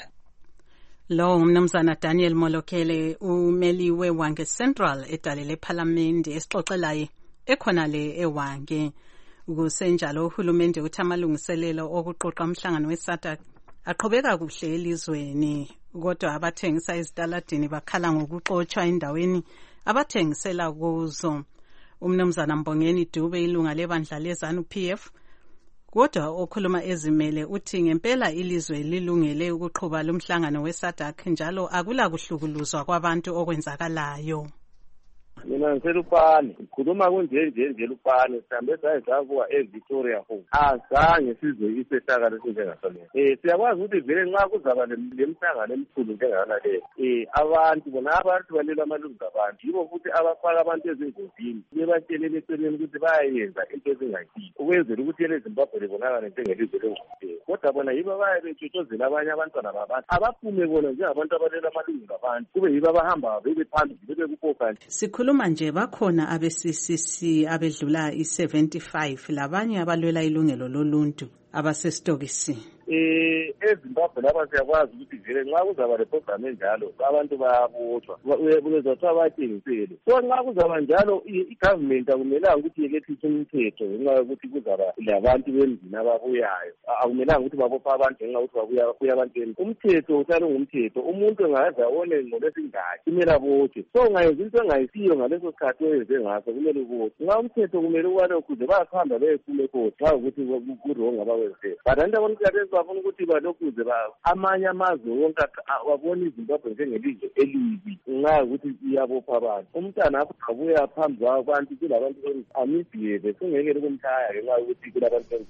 Lo ngumnumzana Daniel Molokele umeli weWange Central edalele Parliament esixoxelayo ekhona le eWange. Kusenjalo uhulumende uthi amalungiselelo okuqoqa umhlangano weSADC aqhubeka kuhle elizweni kodwa abathengisa izitaladini bakhala ngokuxoshwa endaweni abathengisela kuzo. Umnumzana Mbongeni Dube ilunga lebandla leZANU P F kodwa okhuluma ezimele uthi ngempela ilizwe lilungele ukuqhuba lumhlangano weSADC njalo akula kuhlukuluzwa kwabantu okwenzakalayo. Mina ngiselupane ngikhuluma kunje nje nje lupane sihambe sayizakuwa eVictoria Hall azange sizwe isehlakalo esinjengasona. Eh siyakwazi ukuthi vele nxa kuzaba lemhlangano emkhulu njengana le eh abantu bona abantu balela amalungu abantu yibo futhi abafaka abantu ezingozini bebatshelele eceleni ukuthi bayayenza into ezingayisi ukwenzela ukuthi eleZimbabwe libonakala njengelizwe lengqondo kodwa bona yibo baye betshotshozela abanye abantwana babantu abaphume bona njengabantu abalela amalungu abantu kube yibo abahamba bebe phambili bebe kuphokana. Sikhuluma nje bakhona abe-C C C abedlula i-seventy-five labanye abalwela ilungelo loluntu abasestokisini. Eh eZimbabwe laba siyakwazi ukuthi vele nxa kuzaba le program enjalo abantu bayabotshwa uyezothiwa batshengisele. So nxa kuzaba njalo i-government akumelanga ukuthi yekethise umthetho ngenxa yokuthi kuzaba labantu bemzini ababuyayo. Akumelanga ukuthi babopha abantu ngenxa yokuthi babuya babuya abantweni. Umthetho uhlala nguMthetho. Umuntu engaza one ngolo singaki kumele abotshwe. So ngayenza into engayisiyo ngaleso sikhathi oyenze ngaso kumele ubotshwe. Nxa umthetho kumele uwale ukuze bayakhamba beyephule kodwa xa ukuthi kuronga abawenze. But abantu abonke bafuna ukuthi balokhuze amanye amazwe wonke wabona iZimbabwe njengelizwe elibi ngenxa yokuthi iyabopha abantu. Umntana akho abuya phambi kwabantu kulabantu amibhiyele singeke kumthaya ngenxa yokuthi kulabantu.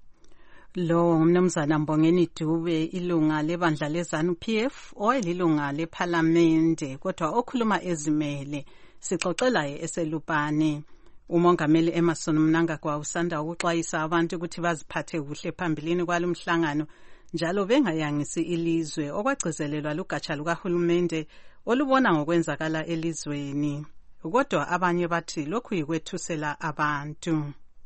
Lo ngumnumzana Mbongeni Dube ilunga lebandla leZANU P F oyilunga leParliament kodwa okhuluma ezimele sixoxelayo eselupane. Umongameli Emerson Mnangagwa usanda ukuxwayisa abantu ukuthi baziphathe kuhle phambilini kwalomhlangano njalo bengayangisi ilizwe okwagcizelelwa lugatsha lukahulumende olubona ngokwenzakala elizweni kodwa abanye bathi lokhu yikwethusela abantu.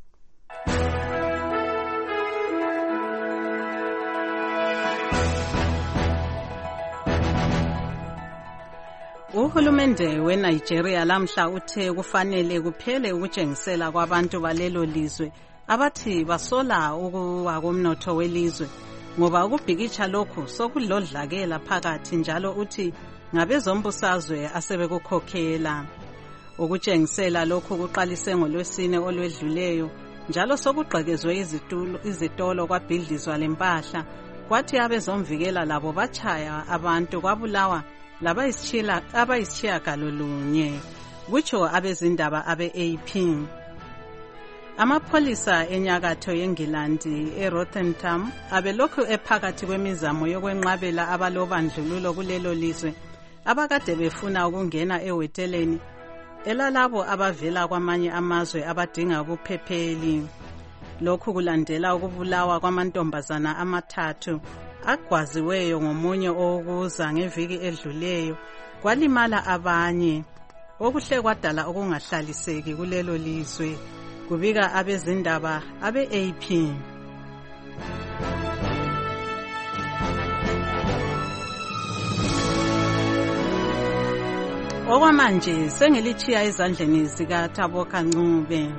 Uhulumende weNigeria lamhla uthe kufanele kuphele ukutshengisela kwabantu balelo lizwe abathi basola ukuwa komnotho welizwe ngoba ukubhikitsha lokhu sokulodlakela phakathi njalo uthi ngabezombusazwe asebekukhokhela. Ukutshengisela lokhu kuqalise ngolwesine olwedluleyo njalo sokugqekezwe izitolo izitolo kwabhidlizwa lempahla kwathi abezomvikela labo bachaya abantu kwabulawa laba isitshila abayisitshiya galolunye kutsho abezindaba abe-A P. Amapholisa enyakatho yeNgilandi eRotherham abelokhu ephakathi kwemizamo yokwenqabela abalobandlululo kulelo lizwe abakade befuna ukungena eweteleni elalabo abavela kwamanye amazwe abadinga ubuphepheli. Lokhu kulandela ukubulawa kwamantombazana amathathu agwaziweyo ngomunye okuza ngeviki edluleyo kwalimala abanye okuhle kwadala okungahlaliseki kulelo lizwe kubika abezindaba abe-A P. Okwamanje sengilichiya ezandleni zikaThabo Kancube.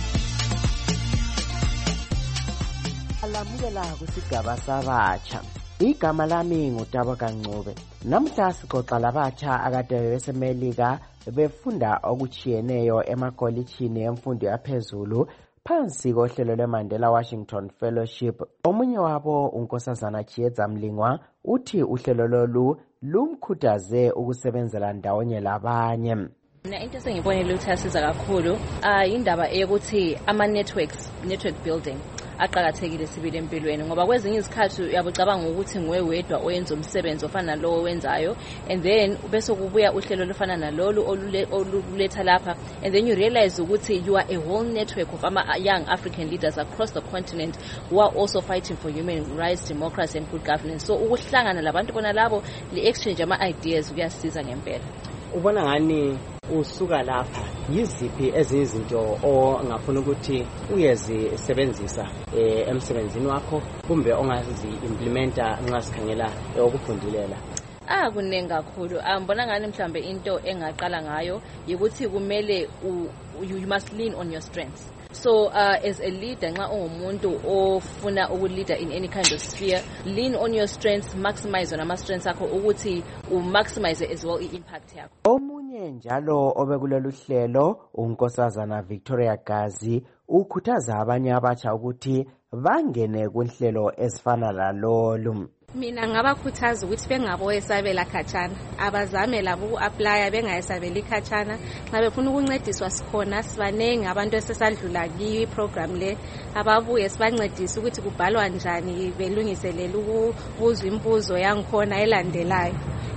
Alamukela kusigaba sabatsha igama lami ngutabo kancube. Namhla sixoxa labatsha akade besemelika befunda okuchiyeneyo emakolitshini emfundo yaphezulu phansi kohlelo lweMandela Washington Fellowship. Omunye wabo unkosazana Chieza Mlingwa uthi uhlelo lolu lumkhuthaze ukusebenzela ndawonye labanye. Mina into sengibonile ukuthi asiza kakhulu ah indaba eyokuthi ama networks network building aqhakathekile sibile empilweni ngoba kwezinye izikhathi uyabucabanga ukuthi ngwe wedwa oyenza umsebenzi ofana nalowo wenzayo and then bese kubuya uhlelo lofana nalolu oluletha lapha and then you realize ukuthi you are a whole network of ama young African leaders across the continent who are also fighting for human rights, democracy and good governance. So ukuhlangana labantu bona labo le exchange ama ideas kuyasiza ngempela. Ubona ngani usuka lapha yiziphi ezinye izinto ongafuna ukuthi uyezisebenzisa eh emsebenzini wakho kumbe ongazi implementa nxa sikhangela okufundilela? Ah kunengi kakhulu. Ambona ngani mhlambe into engaqala ngayo ukuthi kumele you must lean on your strengths. So uh, as a leader nxa ungumuntu ofuna ukuleader in any kind of sphere, lean on your strengths, maximize on ama strengths akho ukuthi u maximize as well impact yakho. Omunye njalo obekulolu hlelo unkosazana Victoria Gazi ukhuthaza abanye abatsha ukuthi bangene kunhlelo ezifana lalolu. Mina ngabakhuthaza ukuthi bengaboyesabela khatshana, abazame labo uapply bengayesabeli khatshana. Nxa befuna ukuncediswa sikhona sibanengi abantu esesadlula kiyi program le ababuye sibancedisa ukuthi kubhalwa njani belungiselela ukubuzwa imbuzo yangikhona elandelayo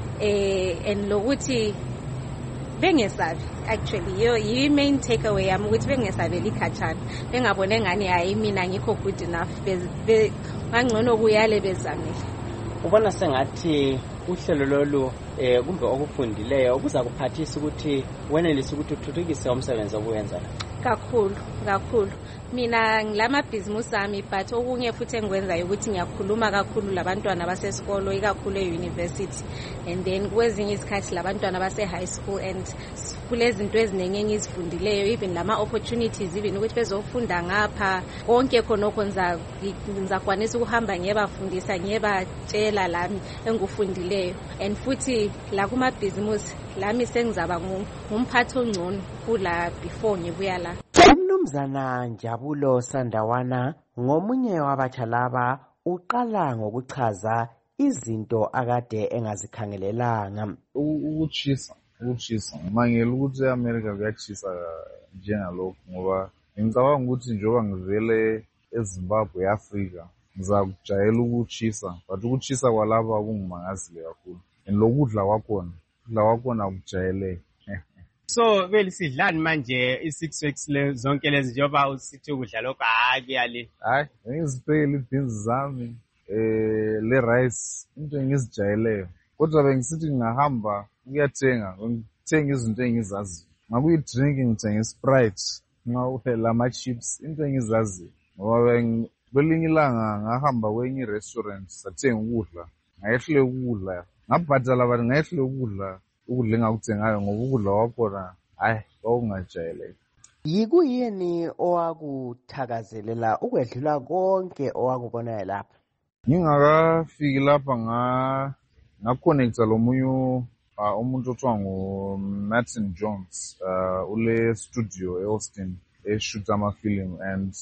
eh and lokuthi bengesabi actually yo yi main takeaway yami ukuthi bengesabeli khatshana bengabone ngani hayi mina ngikho good enough be ngangcono kuyale bezamile. Ubona sengathi uhlelo lolu eh kumbe okufundileyo kuza kuphathisa ukuthi wenelise ukuthi uthuthukise umsebenzi obuyenza kakhulu kakhulu. Mina ngilama business ami but okunye futhi engikwenzayo ukuthi ngiyakhuluma kakhulu labantwana basesikolo ikakhulu e-university and then kwezinye isikhathi labantwana base high school and kulezinto eziningi engizifundileyo even lama opportunities even ukuthi bezofunda ngapha konke khonokho nza ngizakwanisa ukuhamba ngiyebafundisa ngiyebatshela lami engikufundileyo and futhi la kuma business lami sengizaba ngumphathi ongcono kula before ngibuya la. Umnumzana Njabulo Sandawana ngomunye wabatsha laba uqala ngokuchaza izinto akade engazikhangelelanga. Ukuchisa ukuchisa mangela ukuthi eAmerica kuyachisa njengalokho ngoba ngicabanga ukuthi njengoba ngivele eZimbabwe eAfrika ngizakujayela ukuchisa but ukuchisa kwalapha kungimangazile kakhulu and lokudla kwakhona ukudla kwakhona akujayeleke. So vele sidlani manje i-six weeks le zonke lezi njengoba usithi ukudla lokho hayi yale hayi ngizibhekele ibeans zami eh le rice into engizijayeleyo kodwa bengisithi ngingahamba ukuyathenga ngithenga izinto engizazi ngakuyi drink ngithenga Sprite ngawuphela ama chips into engizazi ngoba belinye ilanga ngahamba kwenye restaurant sathenga ukudla ngayehle ukudla ngabhadala abantu ngayehle ukudla ukudla engakuthengayo ngoba ukudla kwakhona hayi kwakungajayeleki. Yikuyini owakuthakazelela ukwedlula konke owakubona lapha? Ngingakafiki lapha nga ngaconnecta lomunye umuntu othiwa ngo Martin Jones uh ule studio eAustin eshoot ama film and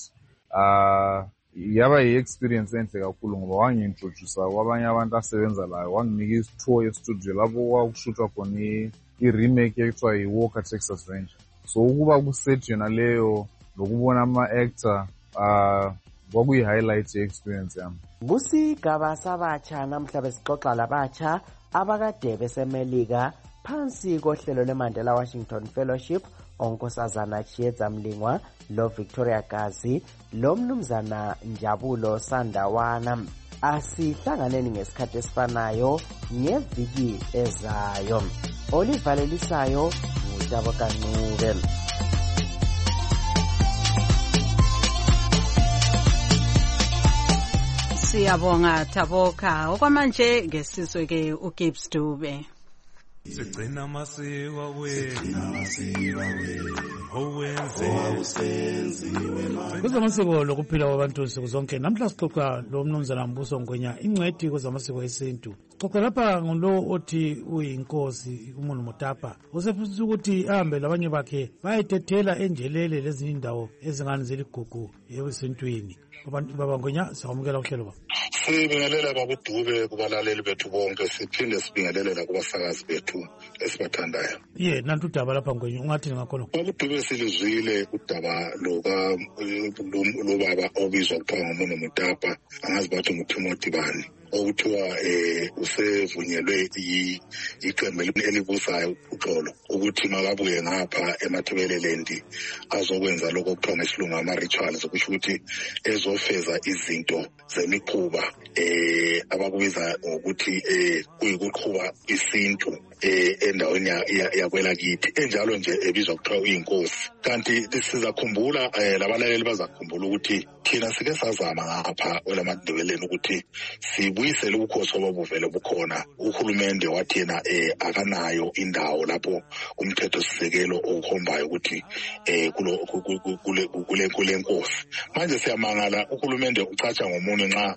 uh yaba yi-experience enhle kakhulu ngoba wangi-introduce kwabanye abantu asebenza layo wanginika isitour ye-studio lapho kwakushuthwa khona i-remake ekuthiwa yi-Walker Texas Ranger. So ukuba kuset yona leyo lokubona ama-actor uh kwakuyi-highlight ye-experience yami. Kusigaba sabatsha namhla besixoxa labatsha abakade besemelika phansi kohlelo lweMandela Washington Fellowship onkosazana Chieza Mlingwa lo Victoria Gazi lo mnumzana Njabulo Sandawana. Asihlanganeni ngesikhathi esifanayo ngeviki ezayo. Olivalelisayo ngutabo kancube. Siyabonga Thaboka. Okwamanje ngesizwe ke uGibbs Dube. sigcina amasiko wethu kwezamasiko lokuphila kwabantu nsuku zonke. Namhla sixoxa lo mnumzana Mbuso Ngwenya, ingcwethi kwezamasiko esintu. Sixoxa lapha ngulo othi uyinkosi uMono Motapa, usefisa ukuthi ahambe labanye bakhe bayetethela enjelele lezinye indawo ezingane zeligugu esintwini. Baba Ngwenya, siyamukela uhlelo ba. Sibingelela babudube kubalaleli bethu bonke, siphinde sibingelela kubasakazi bethu esibathandayo. Ye nantu udaba lapha Ngwenya, ungathi ngakhona babudube silizwile udaba loka lo baba obizwa kuthiwa nguMono Motapa, angazi bathi nguTimothy bani, okuthiwa eh usevunyelwe iqembu elibusayo uxolo ukuthi makabuye ngapha eMathebeleland azokwenza lokho kuthiwa ngesilungu ama-rituals, okusho ukuthi ezofeza izinto zemikhuba eh abakubiza ngokuthi eh kuyikuqhuba isintu eh endaweni yakwela kithi, enjalo nje ebizwa kuthiwa uyinkosi. Kanti sizakhumbula labalaleli bazakhumbula ukuthi thina sike sazama ngapha kwelaMathebeleni ukuthi sibuyisele ubukhosi obuvele bukhona. Uhulumende wathi yena eh akanayo indawo lapho umthetho sisekelo okhombayo ukuthi eh kulo kule kule kule nkosi. Manje siyamangala uhulumende ucatsha ngomunye nxa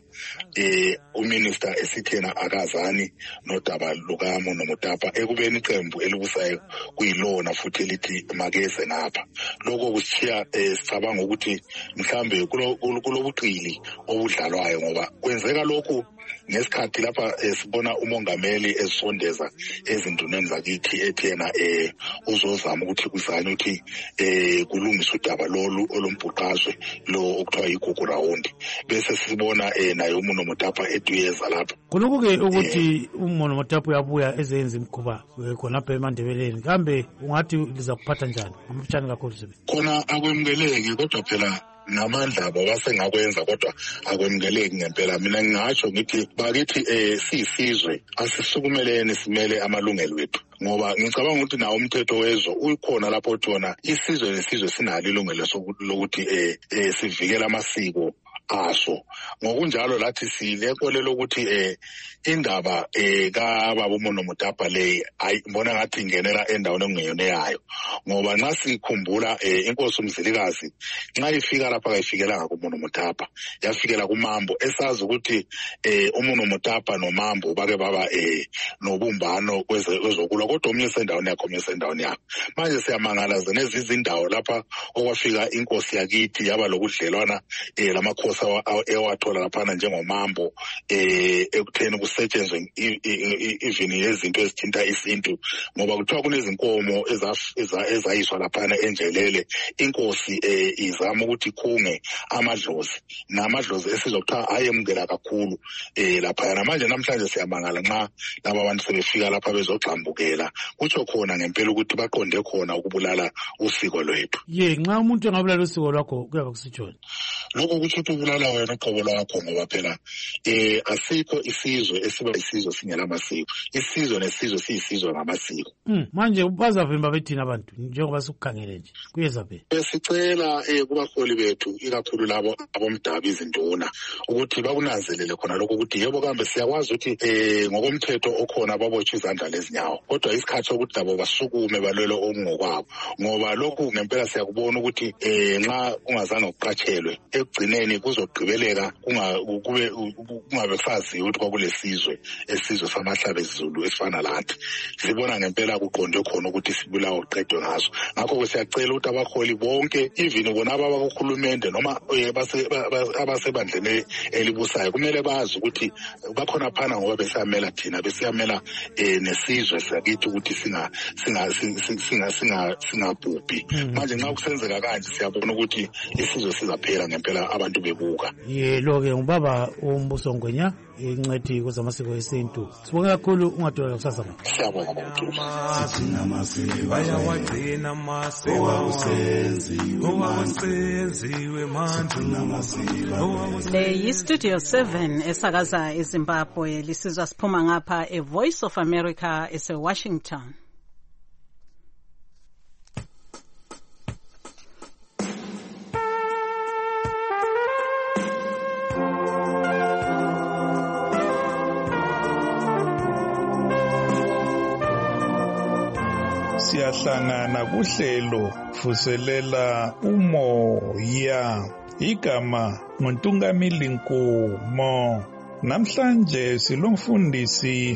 eh uminister esithena akazani nodaba lukaMono Motapa ekubeni iqembu elibusayo kuyilona futhi elithi makeze ngapha. Lokho kushiya sicabanga ukuthi mhlambe kulobuqili obudlalwayo, ngoba kwenzeka lokhu ngesikhathi lapha sibona umongameli esondeza ezinduneni zakithi ethi yena eh uzozama ukuthi kuzanywe ukuthi eh kulungiswe udaba lolu olumbhuqazwe lo okuthiwa igugu round, bese sibona eh naye uMono Motapa etuyeza lapha. Kuloko ke ukuthi uMono Motapa uyabuya ezenza imkhuba khona lapha eMandebeleni, kambe ungathi liza kuphatha njani amafutshane kakhulu sibe khona akwemukeleki, kodwa phela namandla abo basengakwenza kodwa akwemukeleki ngempela. Mina ngingatsho ngithi bakithi eh siyisizwe asisukumeleni simele amalungelo wethu, ngoba ngicabanga ukuthi nawo umthetho wezwe uyikhona lapho uthona isizwe lesizwe sinalo ilungelo lokuthi eh sivikele amasiko aso. Ngokunjalo lathi silekolelo ukuthi eh indaba eh kababa uMono Motapa le ayibona ngathi ingenela endaweni engeyona yayo, ngoba nxa sikhumbula eh inkosi uMzilikazi nxa ifika lapha kayifikela kuMono Motapa, yafikela kuMambo, esazi ukuthi eh uMono Motapa noMambo bake baba eh nobumbano kwezokula, kodwa omunye sendaweni yakho omunye sendaweni yakho. Manje siyamangala zenezi izindawo lapha okwafika inkosi yakithi yaba lokudlelwana eh lamakhosi ewathola laphana njengomambo eh ekutheni kusetshenzwe even yezinto ezithinta isintu, ngoba kuthiwa kunezinkomo ezayiswa laphana enjelele. Inkosi eh izama ukuthi khunge amadlozi, namadlozi esizokuthiwa ayemukela kakhulu eh lapha. Manje namhlanje siyamangala nxa laba abantu sebefika lapha bezogxambukela, kutsho khona ngempela ukuthi baqonde khona ukubulala usiko lwethu. Ye nxa umuntu engabulala usiko lwakho kuyaba kusitshona lokho kuthi ukubulala wena uqobo lwakho, ngoba phela eh asikho isizwe esiba isizwe singela masiko. Isizwe nesizwe siyisizwe ngamasiko. Mm, manje bazavimba bethina abantu njengoba sikukhangele nje kuyeza phela. Sicela eh kubaholi bethu ikakhulu labo abomdabi izinduna ukuthi bakunanzelele khona lokho ukuthi yebo kambe siyakwazi ukuthi eh ngokomthetho okhona babotshwe izandla lezinyawo, kodwa isikhathi sokuthi labo basukume balwele okungokwabo, ngoba lokhu ngempela siyakubona ukuthi eh nxa ungazange uqatshelwe ekugcineni kuzogqibeleka kube kungabe kusaziwa ukuthi kwakulesizwe esizwe samahlabezulu esifana lathi. Sibona ngempela kuqonde khona ukuthi sibulawa uqedwe ngaso. Ngakho siyacela ukuthi abaholi bonke even bona abakuhulumende noma abasebandleni elibusayo kumele bazi ukuthi bakhona phana ngoba besiyamela thina, besiyamela nesizwe sakithi ukuthi singa singa singa singabhubhi. Manje nxa kusenzeka kanje siyabona ukuthi isizwe sizaphela ngempela abantu bebuka. Yelo ke ngubaba uMbuso Ngwenya, ingcwethi kwezamasiko esintu. Sibonga kakhulu, ungadolala kusasa. Siyabonga kakhulu. Sithina amasiko bayawagcina amasiko owawenziwe manje. Le yi-Studio seven esakaza eZimbabwe, lisizwa siphuma ngapha e-Voice of America ese-Washington. siyahlangana kuhlelo vuselela umoya. Igama nguNtungamili Nkomo. Namhlanje silomfundisi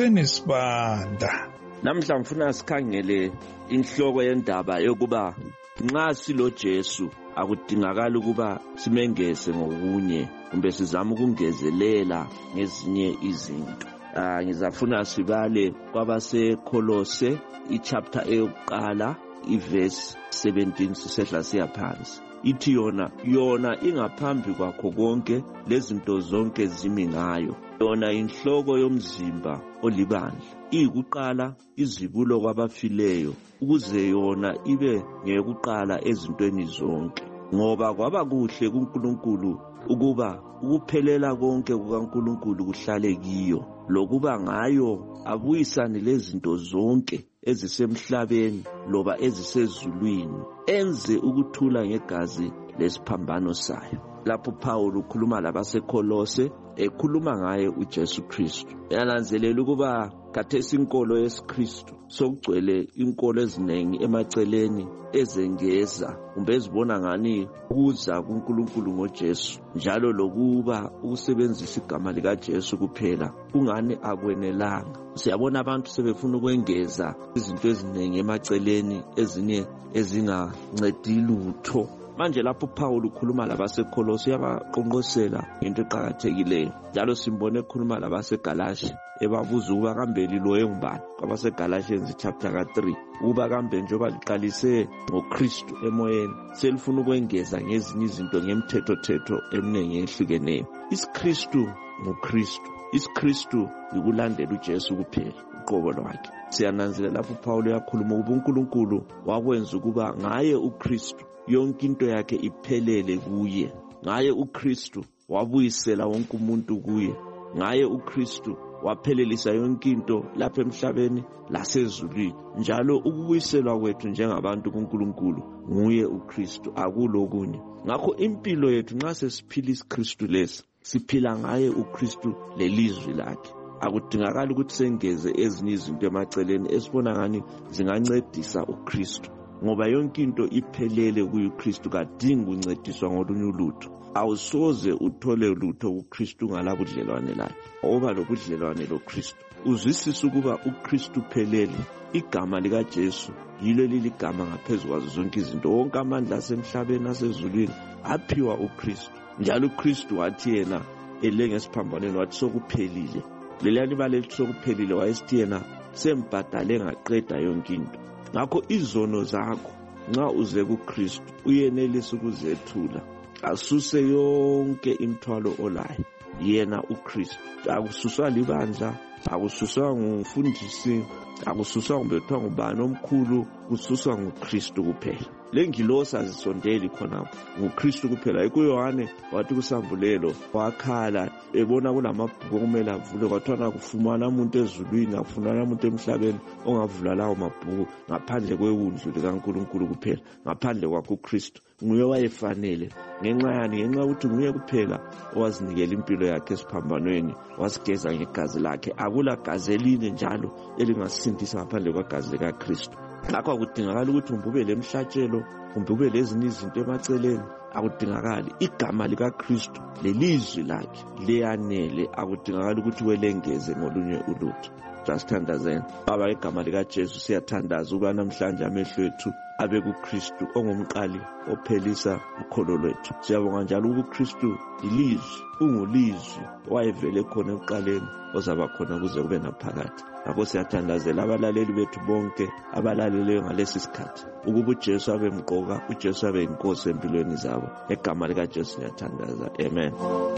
uSenisibanda. Namhla ngifuna sikhangele inhloko yendaba yokuba nxa silo Jesu akudingakala ukuba simengeze ngokunye kumbe sizama ukungezelela ngezinye izinto. Ah ngizafuna sibale kwabase Kolose ichapter eyokuqala iverse seventeen sisehla siya phansi. Ithi yona yona ingaphambi kwakho konke lezinto zonke zimi ngayo. Yona inhloko yomzimba olibandla, ikuqala izibulo kwabafileyo, ukuze yona ibe ngekuqala ezintweni zonke. Ngoba kwaba kuhle kuNkulunkulu ukuba ukuphelela konke kukaNkulunkulu kuhlale kiyo, lokuba ngayo abuyisane lezinto zonke ezisemhlabeni loba ezisezulwini, enze ukuthula ngegazi lesiphambano sayo. Lapho Paul ukhuluma labaseKolose ekhuluma ngaye uJesu Kristu. Yananzelela ukuba khathesi inkolo yesiKristu sokugcwele inkolo eziningi emaceleni ezengeza kumbe ezibona ngani ukuza kuNkulunkulu ngoJesu, njalo lokuba ukusebenzisa igama lika Jesu kuphela kungani akwenelanga. Siyabona abantu sebefuna ukwengeza izinto eziningi emaceleni, ezinye ezingancedi lutho. Manje lapho Paul ukhuluma labaseKolose uyabaqonqosela into eqhakathekileyo. Njalo simbone ekhuluma labaseGalatia ebabuza ukuba kambe liloye ngubani. KwabaseGalatians chapter ka three ukuba kambe njengoba liqalise ngoKristu emoyeni selifuna ukwengeza ngezinye izinto ngemthetho thetho eminingi ehlukeneyo. IsiKristu nguKristu, isiKristu ukulandela uJesu kuphela uqobo lwakhe. Siyananzelela lapho Paul uyakhuluma ukuba uNkulunkulu wakwenza ukuba ngaye uKristu yonke into yakhe iphelele kuye. Ngaye uKristu wabuyisela wonke umuntu kuye. Ngaye uKristu waphelelisa yonke into lapha emhlabeni lasezulwini. Njalo ukubuyiselwa kwethu njengabantu kuNkulunkulu nguye uKristu, akulokunye. Ngakho impilo yethu nxa sesiphila isiKristu lesi, siphila ngaye uKristu lelizwi lakhe. Akudingakala ukuthi sengeze ezinye izinto emaceleni esibona ngani zingancedisa uKristu, ngoba yonke into iphelele kuYikristu, kadingi uncediswa ngolunye ulutho. Awusoze uthole lutho kuKristu ngalabudlelwane lakhe. Oba lobudlelwane loKristu, uzwisisa ukuba uKristu phelele. Igama lika Jesu yilo liligama ngaphezulu kwazo zonke izinto. Wonke amandla asemhlabeni asezulwini aphiwa uKristu. Njalo uKristu wathi yena elengesiphambano wathi sokuphelile. Leliyani baleli sokuphelile wayesithi yena sembhadale ngaqeda yonke into. Ngakho izono zakho nxa uze kuKristu uyenelisa ukuzethula, asuse yonke imthwalo olayo. Yena uKristu akususwa libandla, akususwa ngumfundisi, akususwa ngumbethwa ngubani omkhulu, kususwa nguKristu kuphela. Lengilosi azisondeli khonapho, nguKristu kuphela. Yikho Yohane wathi kusambulelo wakhala ebona kulamabhuku okumele avule, kwathiwa kufumana umuntu ezulwini, akufumana umuntu emhlabeni ongavula lawo mabhuku ngaphandle kwewundlu likaNkulunkulu kuphela, ngaphandle kwakho uKristu. Nguye wayefanele ngenxa yani, ngenxa ukuthi nguye kuphela owazinikela impilo yakhe esiphambanweni, wasigeza ngegazi lakhe. Akula gazi elinye njalo elingasindisa ngaphandle kwagazi likaKristu. Ngakho akudingakala ukuthi ube lemhlatshelo kumbe ube lezinye izinto emaceleni, akudingakali. Igama likaKristu lelizwi lakhe liyanele, akudingakala ukuthi welengeze ngolunye ulutho. Jasithandazeni baba, igama likaJesu siyathandaza ukuba namhlanje amehlo ethu abe kuKristu ongumqali ophelisa ukholo lwethu. Siyabonga njalo ukuthi uKristu ilizwi, ungulizwi wayevele khona ekuqaleni ozaba khona kuze kube naphakade. Ngakho siyathandazela abalaleli bethu bonke abalaleleyo ngalesi sikhathi ukuba uJesu abe mqoka, uJesu abe inkosi empilweni zabo. Egama likaJesu siyathandaza, amen.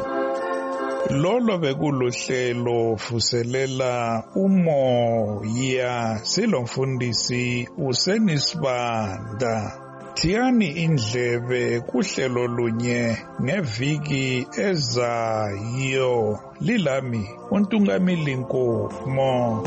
Lolo bekuluhlelo vuselela umoya, silomfundisi uSenisibanda. Thiyani indlebe kuhlelo lunye ngeviki ezayo. Lilami uNtungamili Nkomo.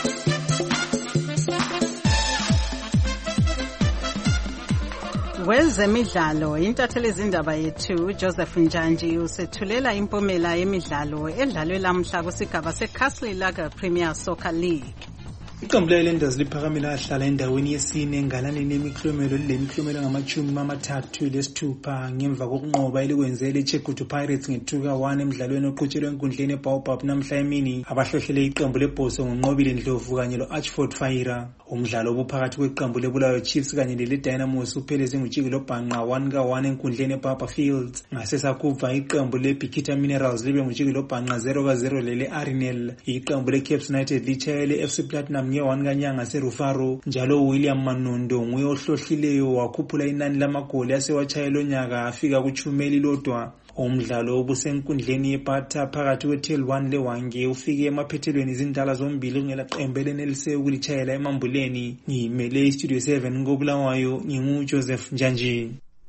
Wez Kwezemidlalo intatheli izindaba yethu Joseph Njanji usethulela impumela yemidlalo edlalwe lamhla kusigaba seCastle Lager Premier Soccer League. Iqembu leLenders liphakamile ahlala endaweni yesine engalaneni yemiklomelo lemiklomelo ngamachumi amathathu lesithupha ngemva kokunqoba elikwenzele iChegutu Pirates nge-two one emidlalweni oqhutshelwe enkundleni eBaobab namhla emini. Abahlohlele iqembu leBhoso ngonqobile Ndlovu kanye lo-Archford Fire. Umdlalo obuphakathi kweqembu leBulawayo Chiefs kanye leDynamos upheleze ngutshiki lobhanqa one ka one enkundleni eBarber Fields. Ngasesakuva iqembu leBikita Minerals libe ngutshiki lobhanqa zero ka zero lele Arinel. Iqembu leCaps United lichayele F C Platinum nge-one kanyanga serufaro, njalo William Manondo nguye ohlohlileyo wakhuphula inani lamagoli asewachayela onyaka afika kuchumeli lodwa. Umdlalo obusenkundleni yephatha phakathi kweTel one leWange ufike emaphethelweni izindala zombili kungela qembu elenelise ukulichayela emambuleni. Ngimele iStudio seven ngobulawayo nginguJoseph Njanji.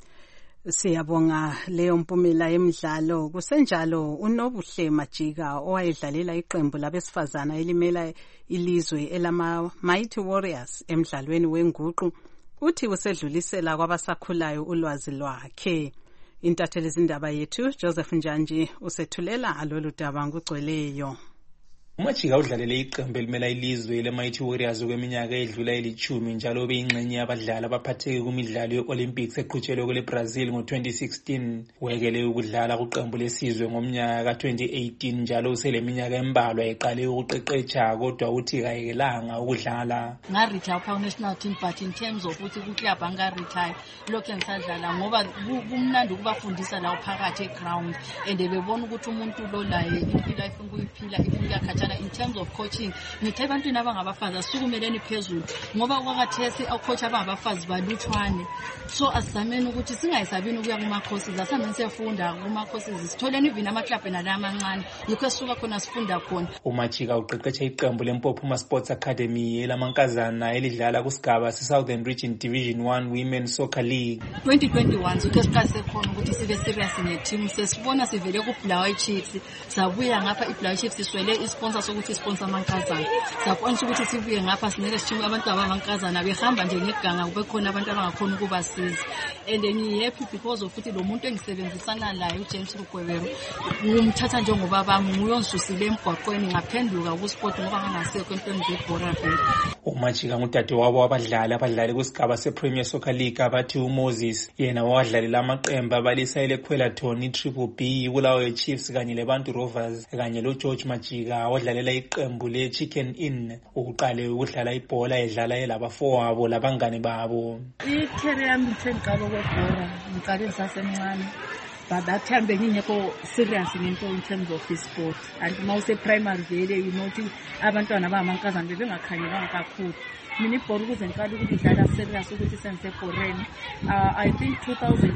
Siyabonga leyo mpumela yemidlalo. Kusenjalo uNobuhle Majika owayedlalela iqembu labesifazana elimela ilizwe elama Mighty Warriors emidlalweni wenguqu uthi usedlulisela kwabasakhulayo ulwazi lwakhe. Intatheli izindaba yethu Joseph Njanji usethulela alolu daba ngugcweleyo. Umajika udlalele iqembu elimela ilizwe le-Mighty Warriors kweminyaka edlula elithumi njalo beyingxenye yabadlali abaphatheke kumidlalo ye-Olympics eqhutshelwe kwele Brazil ngo-twenty sixteen. Wekele ukudlala kuqembu lesizwe ngomnyaka ka-twenty eighteen njalo useleminyaka embalwa eqale ukuqeqetsha kodwa uthi kayekelanga ukudlala. Nga-retire upha national team but in terms of ukuthi kuclub anga-retire lokhu ngisadlala ngoba kumnandi ukubafundisa lawo phakathi eground and bebona ukuthi umuntu lo laye impilo ayifuna ukuyiphila ifika khatshana. In terms of coaching ngithe abantwana abangabafazi asukumeleni phezulu ngoba kwakathesi acoach abangabafazi balutshwane, so asizameni ukuthi singayisabini ukuya kuma courses asameni sefunda kuma courses sitholeni even amaclub nala amancane yikho esuka khona sifunda khona. Umajika uqeqetshe iqembu leMpophuma Sports Academy elamankazana elidlala kusigaba se-Southern Region Division one Women's Soccer League. twenty twenty-one sike siqase khona ukuthi sibe serious ne-team sesibona sivele kuBulawayo Chiefs sabuya ngapha iBulawayo Chiefs siswele isponsor sokuthi sponsor amankazana sakwanisa ukuthi sibuye ngapha sinele sithimba abantu abamankazana behamba nje ngeganga kube khona abantu abangakhona ukubasiza and ngihappy because of ukuthi lo muntu engisebenzisana laye uJames Rugwebero ngumthatha njengoba bami nguyonsusile emgwaqweni ngaphenduka kusport ngoba ngangasekho entweni zebhora vele. Umajika ngudade wabo wabadlali abadlali kusigaba sePremier Soccer League abathi uMoses yena wadlalela amaqembu abalisa eleQuelaton iTriple B iBulawayo Chiefs kanye leBantu Rovers kanye loGeorge Majika wadlalela iqembu leChicken Inn. Uqale ukudlala ibhola edlala elabafowabo labangane babo. I-career yami ithenqalo kwebhola ngiqale ngisasemncane but that time bengingekho serious ngento in terms of the sport and mawuse primary vele you know ukuthi abantwana abamankazana bebengakhangelanga kakhulu. Mina ibhola ukuze ngiqale ukuthi idlala serious ukuthi sengisebhoreni uh, I think two thousand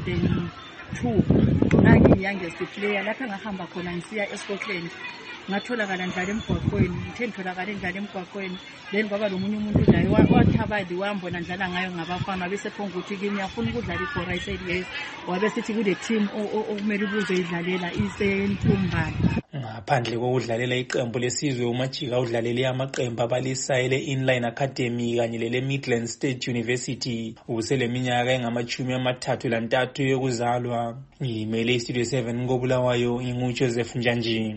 two ngangiyi-youngest player lapha ngahamba khona ngisiya eScotland ngatholakala ndlala emgwaqweni ngithe ngitholakala ndlala emgwaqweni then kwaba lo munye umuntu laye wathabadi wambona ndlala ngayo ngabafana bese phonga ukuthi kimi uyafuna ukudlala ibhola I said yes wabe sithi kule team okumele ubuze idlalela isentumbane. Ngaphandle kokudlalela iqembu lesizwe uMajika udlalele amaqembu abalisa ele-Inline Academy kanye lele Midland State University useleminyaka engamachumi amathathu lantathu yokuzalwa. Ngimele iStudio seven ngobulawayo nginguJoseph Njanji.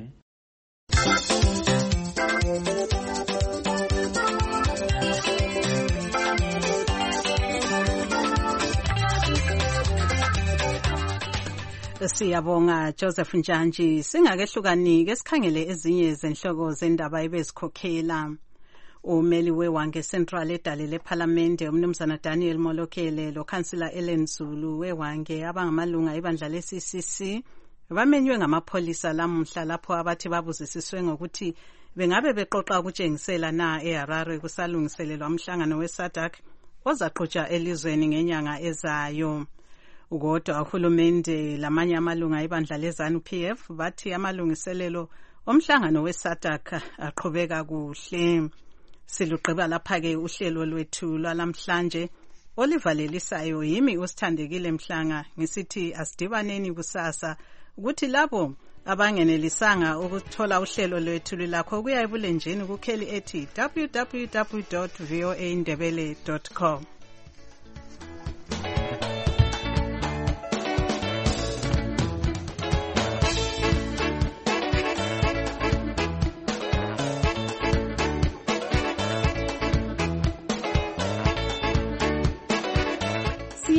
Siyabonga Joseph Njanji. Singakehlukanike sikhangele ezinye zenhloko zendaba ebezikhokhela. Umeli weWange Central edale leParliament umnumzana Daniel Molokele lo Councillor Ellen Zulu weWange abangamalunga ebandla le-C C C bamenywe ngamapholisa lamuhla lapho abathi babuzisiswe ngokuthi bengabe beqoqa ukutshengisela na eHarare kusalungiselelwa umhlangano weSADC ozaqhutshwa elizweni ngenyanga ezayo. Ukodwa uhulumende lamanye amalunga ebandla leZANU-P F bathi amalungiselelo omhlangano weSADC aqhubeka kuhle. Siluqeba lapha-ke uhlelo lwethu lwalamhlanje olivalelisayo yimi usithandekile Mhlanga ngisithi asidibaneni kusasa ukuthi labo abangenelisanga ukuthola uhlelo lwethu lilakho kuya ebulenjini kukheli ethi w w w dot voa ndebele dot com.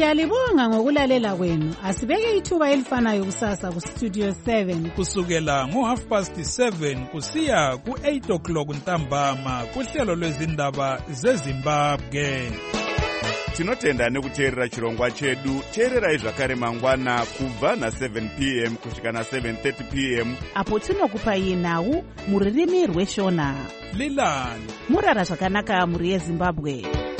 Siyalibonga ngokulalela kwenu. Asibeke ithuba elifanayo kusasa ku Studio seven kusukela ngo half past seven kusiya ku eight o'clock ntambama kuhlelo lwezindaba zeZimbabwe. Tinotenda nekuteerera chirongwa chedu. Teererai zvakare mangwana kubva na seven p m kusvika na seven thirty p m apo tinokupai nhau muririmi rweshona. Lilani murara zvakanaka muri yeZimbabwe.